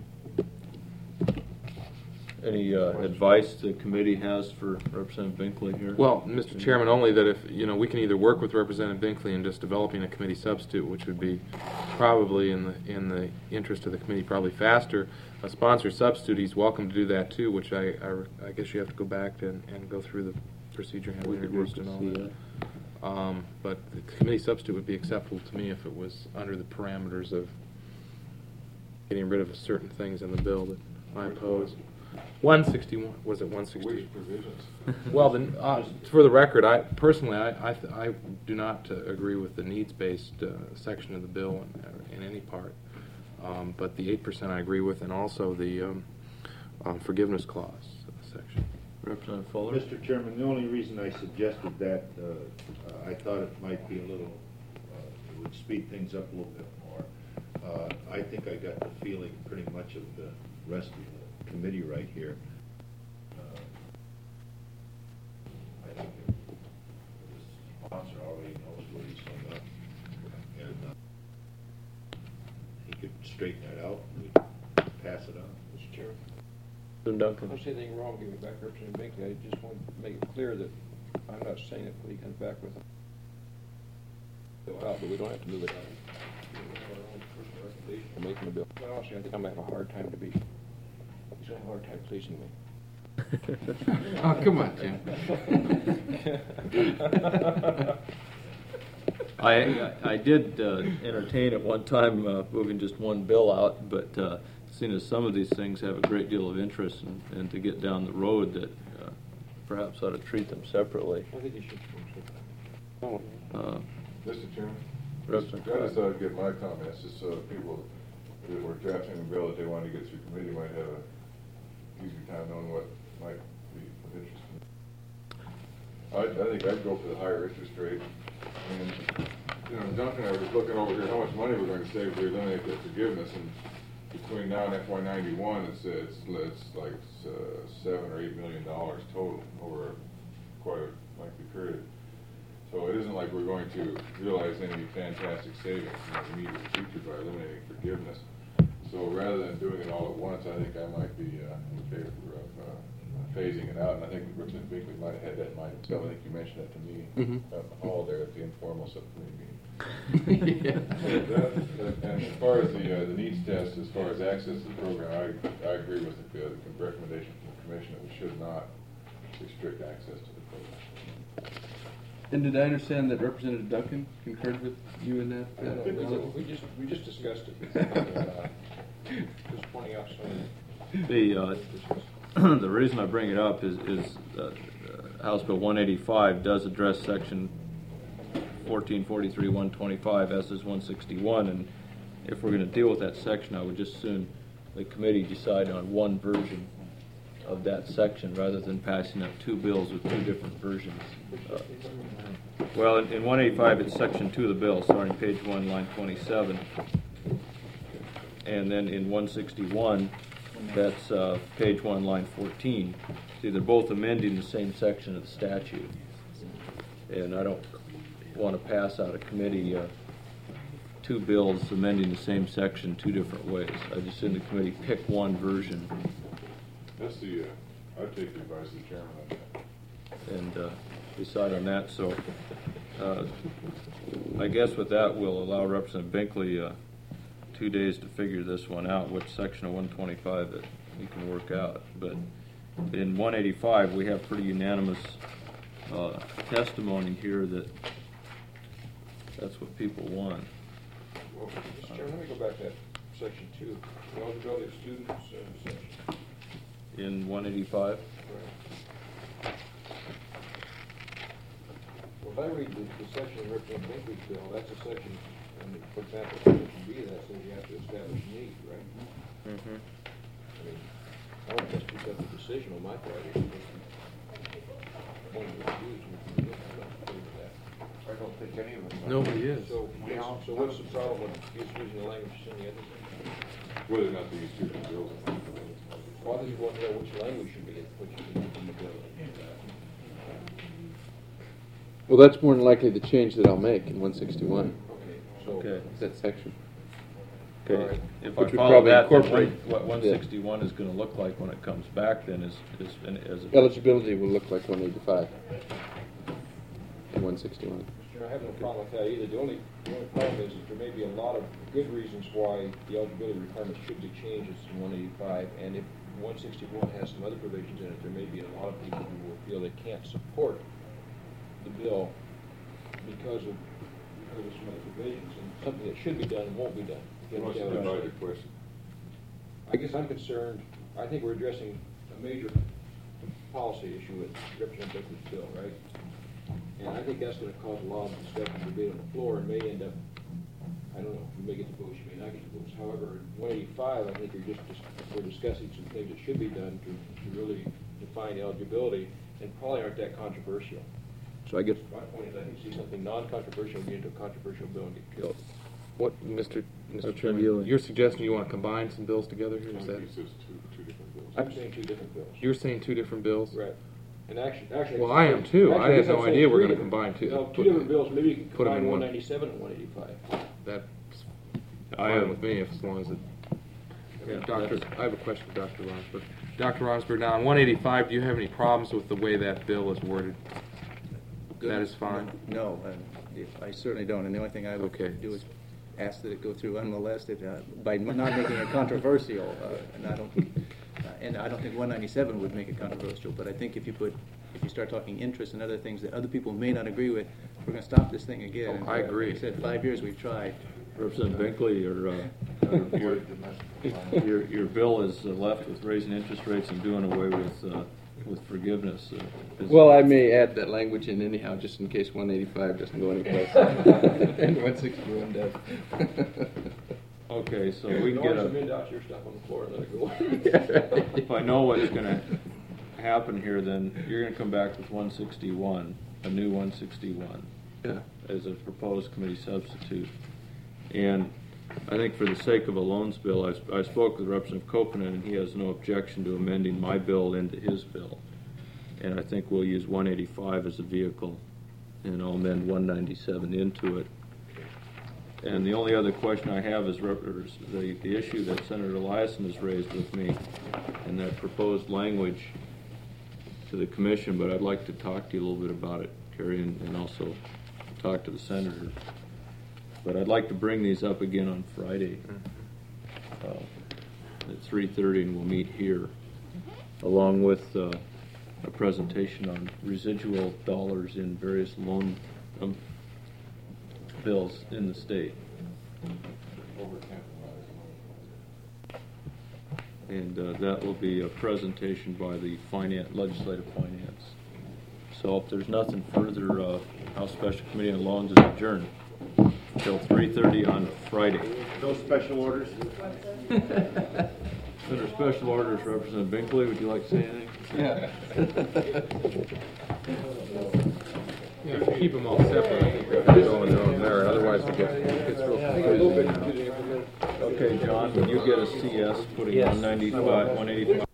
Any uh, advice the committee has for Representative Binkley here? Well, Mister Chairman, only that if, you know, we can either work with Representative Binkley in just developing a committee substitute, which would be probably in the in the interest of the committee probably faster. A sponsor substitute, he's welcome to do that too, which I I, I guess you have to go back and, and go through the procedure, have introduced and all that. Um, but the committee substitute would be acceptable to me if it was under the parameters of getting rid of certain things in the bill that I oppose. one sixty-one, was it one sixty? Which provisions? Well, then, uh, for the record, I personally, I, I, I do not uh, agree with the needs-based uh, section of the bill in, in any part. Um, but the eight percent I agree with, and also the um, um, forgiveness clause section. Representative Fuller? Mister Chairman, the only reason I suggested that, uh, uh, I thought it might be a little, uh, it would speed things up a little bit more. Uh, I think I got the feeling pretty much of the rest of the committee right here. Uh, I think the sponsor already knows where he's hung up, and uh, he could straighten that out, and we'd pass it on. Mister Chairman, Jim I Duncan? don't see anything wrong giving it back to Representative Binkley. I just want to make it clear that I'm not saying that when he comes back with it, out, but we don't have to move it out. We're making a bill. But honestly, I think I'm gonna have a hard time to be, he's gonna have a hard time pleasing me. Oh, come on, Jim. I, I I did uh, entertain at one time uh, moving just one bill out, but uh, seeing as some of these things have a great deal of interest, and, and to get down the road that uh, perhaps ought to treat them separately. I think you should. Uh, Mister Chairman? Representative I just thought I'd give my comments, just so people that were drafting the bill that they wanted to get through committee might have a easier time knowing what might be of interest to them. I, I think I'd go for the higher interest rate. And, you know, Duncan and I were just looking over here how much money we're going to save if we eliminate the forgiveness. And between now and F Y ninety-one, it's, it's, it's like uh, seven or eight million dollars total over quite a lengthy period. So it isn't like we're going to realize any fantastic savings in the immediate future by eliminating forgiveness. So rather than doing it all at once, I think I might be uh, in favor of uh, phasing it out. And I think Representative Binkley might have had that in mind himself. I think you mentioned that to me Mhm. out in the hall there at the informal subcommittee meeting. Yeah. So that, that, and as far as the, uh, the needs test, as far as access to the program, I, I agree with the, uh, the recommendation from the commission that we should not restrict access to the program. And did I understand that Representative Duncan concurred with you in that? I uh, don't know, analysis? we just, we just discussed it. Uh, Just pointing out some. The, uh, the reason I bring it up is, is uh, uh, House Bill one eighty-five does address section fourteen forty-three one twenty-five, as is one sixty-one, and if we're going to deal with that section, I would just soon the committee decide on one version of that section rather than passing up two bills with two different versions. Uh, well, in, in one eighty-five, it's section two of the bill, starting page one, line twenty-seven. And then in one sixty-one, that's uh, page one, line fourteen. See, they're both amending the same section of the statute. And I don't want to pass out of committee uh, two bills amending the same section two different ways. I just in the committee pick one version. That's the, uh, I'd take the advice of the chairman on that. And uh, decide on that. So uh, I guess with that, we'll allow Representative Binkley uh, two days to figure this one out, which section of one twenty-five that he can work out. But in one eighty-five, we have pretty unanimous uh, testimony here that that's what people want. Well, Mister Chairman, let me go back to that section two, the eligibility of students, uh, section. In one eighty-five? Right. Well, if I read the, the section of Representative Binkley's bill, that's a section, and for example, section B, that says you have to establish need, right? Mm-hmm. I mean, I don't guess we got the decision on my part. It's just one of the views we can get. I'm not clear with that. I don't think any of us. Nobody is. So, so what's the problem with just using the language in the other? Whether or not these two bills. Well, I just want to know which language should be put in the bill. Well, that's more than likely the change that I'll make in one sixty-one, Okay, so. Okay. that section. Okay. All right. If Which I would follow probably that, then incorporate- what one yeah. sixty-one is going to look like when it comes back then is, is an- as a Eligibility will look like one eighty-five and one sixty-one. I have no problem with that either. The only, the only problem is that there may be a lot of good reasons why the eligibility requirements should be changed in one eighty-five, and if one sixty-one has some other provisions in it, there may be a lot of people who will feel they can't support the bill because of, because of some other provisions, and something that should be done won't be done. Who wants to divide your question? I guess I'm concerned, I think we're addressing a major policy issue with Representative Binkley's bill, right? And I think that's gonna cause a lot of discussion and debate on the floor and may end up, I don't know, you may get the votes, you may not get the votes. However, in one eighty-five, I think you're just, dis- we're discussing some things that should be done to, to really define eligibility and probably aren't that controversial. So I guess, My point is, I think see something non-controversial get into a controversial bill and get killed. What, Mister Mister That's Chairman, revealing. you're suggesting you want to combine some bills together here, is I that? think it's two, two different bills. I'm saying two different bills. You're saying two different bills? Right. And actually, actually. Well, I am too. I actually, had guess I'm no saying idea we're three gonna different- combine two- No, put- two different bills, maybe you can put 'em in combine one. one ninety-seven and one eighty-five. That's I fine am- with me, if as long as it. Yeah, Doctor, that's- I have a question for Doctor Ronsberg. Doctor Ronsberg, now on one eighty-five, do you have any problems with the way that bill is worded? That is fine? No, uh, if- I certainly don't, and the only thing I would Okay. do is ask that it go through unmolested uh, by not making it controversial, uh, and I don't, uh, and I don't think one ninety-seven would make it controversial, but I think if you put, if you start talking interests and other things that other people may not agree with, we're gonna stop this thing again. Oh, And, I uh, agree. Like I said, five years we've tried. Representative Binkley, your, uh, your, your, your bill is uh, left with raising interest rates and doing away with, uh, with forgiveness. uh, is- Well, I may add that language in anyhow, just in case one eighty-five doesn't go anyplace. And one sixty-one does. Okay, so we You can get always a, amend out your stuff on the floor and let it go. if I know what's gonna happen here, then you're gonna come back with one sixty-one, a new one sixty-one. Yeah. As a proposed committee substitute. And I think for the sake of a loans bill, I, sp- I spoke with Representative Copeland, and he has no objection to amending my bill into his bill. And I think we'll use one eighty-five as a vehicle, and I'll amend one ninety-seven into it. And the only other question I have is rep- or is the, the issue that Senator Eliason has raised with me and that proposed language to the commission, but I'd like to talk to you a little bit about it, Kerry, and, and also talk to the senator. But I'd like to bring these up again on Friday uh, at three thirty, and we'll meet here, along with uh, a presentation on residual dollars in various loan um, bills in the state. And uh, that will be a presentation by the finance, legislative finance. So if there's nothing further, uh, House Special Committee on Loans is adjourned till three thirty on Friday. No special orders? Under special orders, Representative Binkley, would you like to say anything? Yeah. Yeah, if you keep them all separate, I think they're going their own merit, otherwise it gets, it gets real confusing. Okay, John, when you get a C S putting one ninety-five, one eighty-five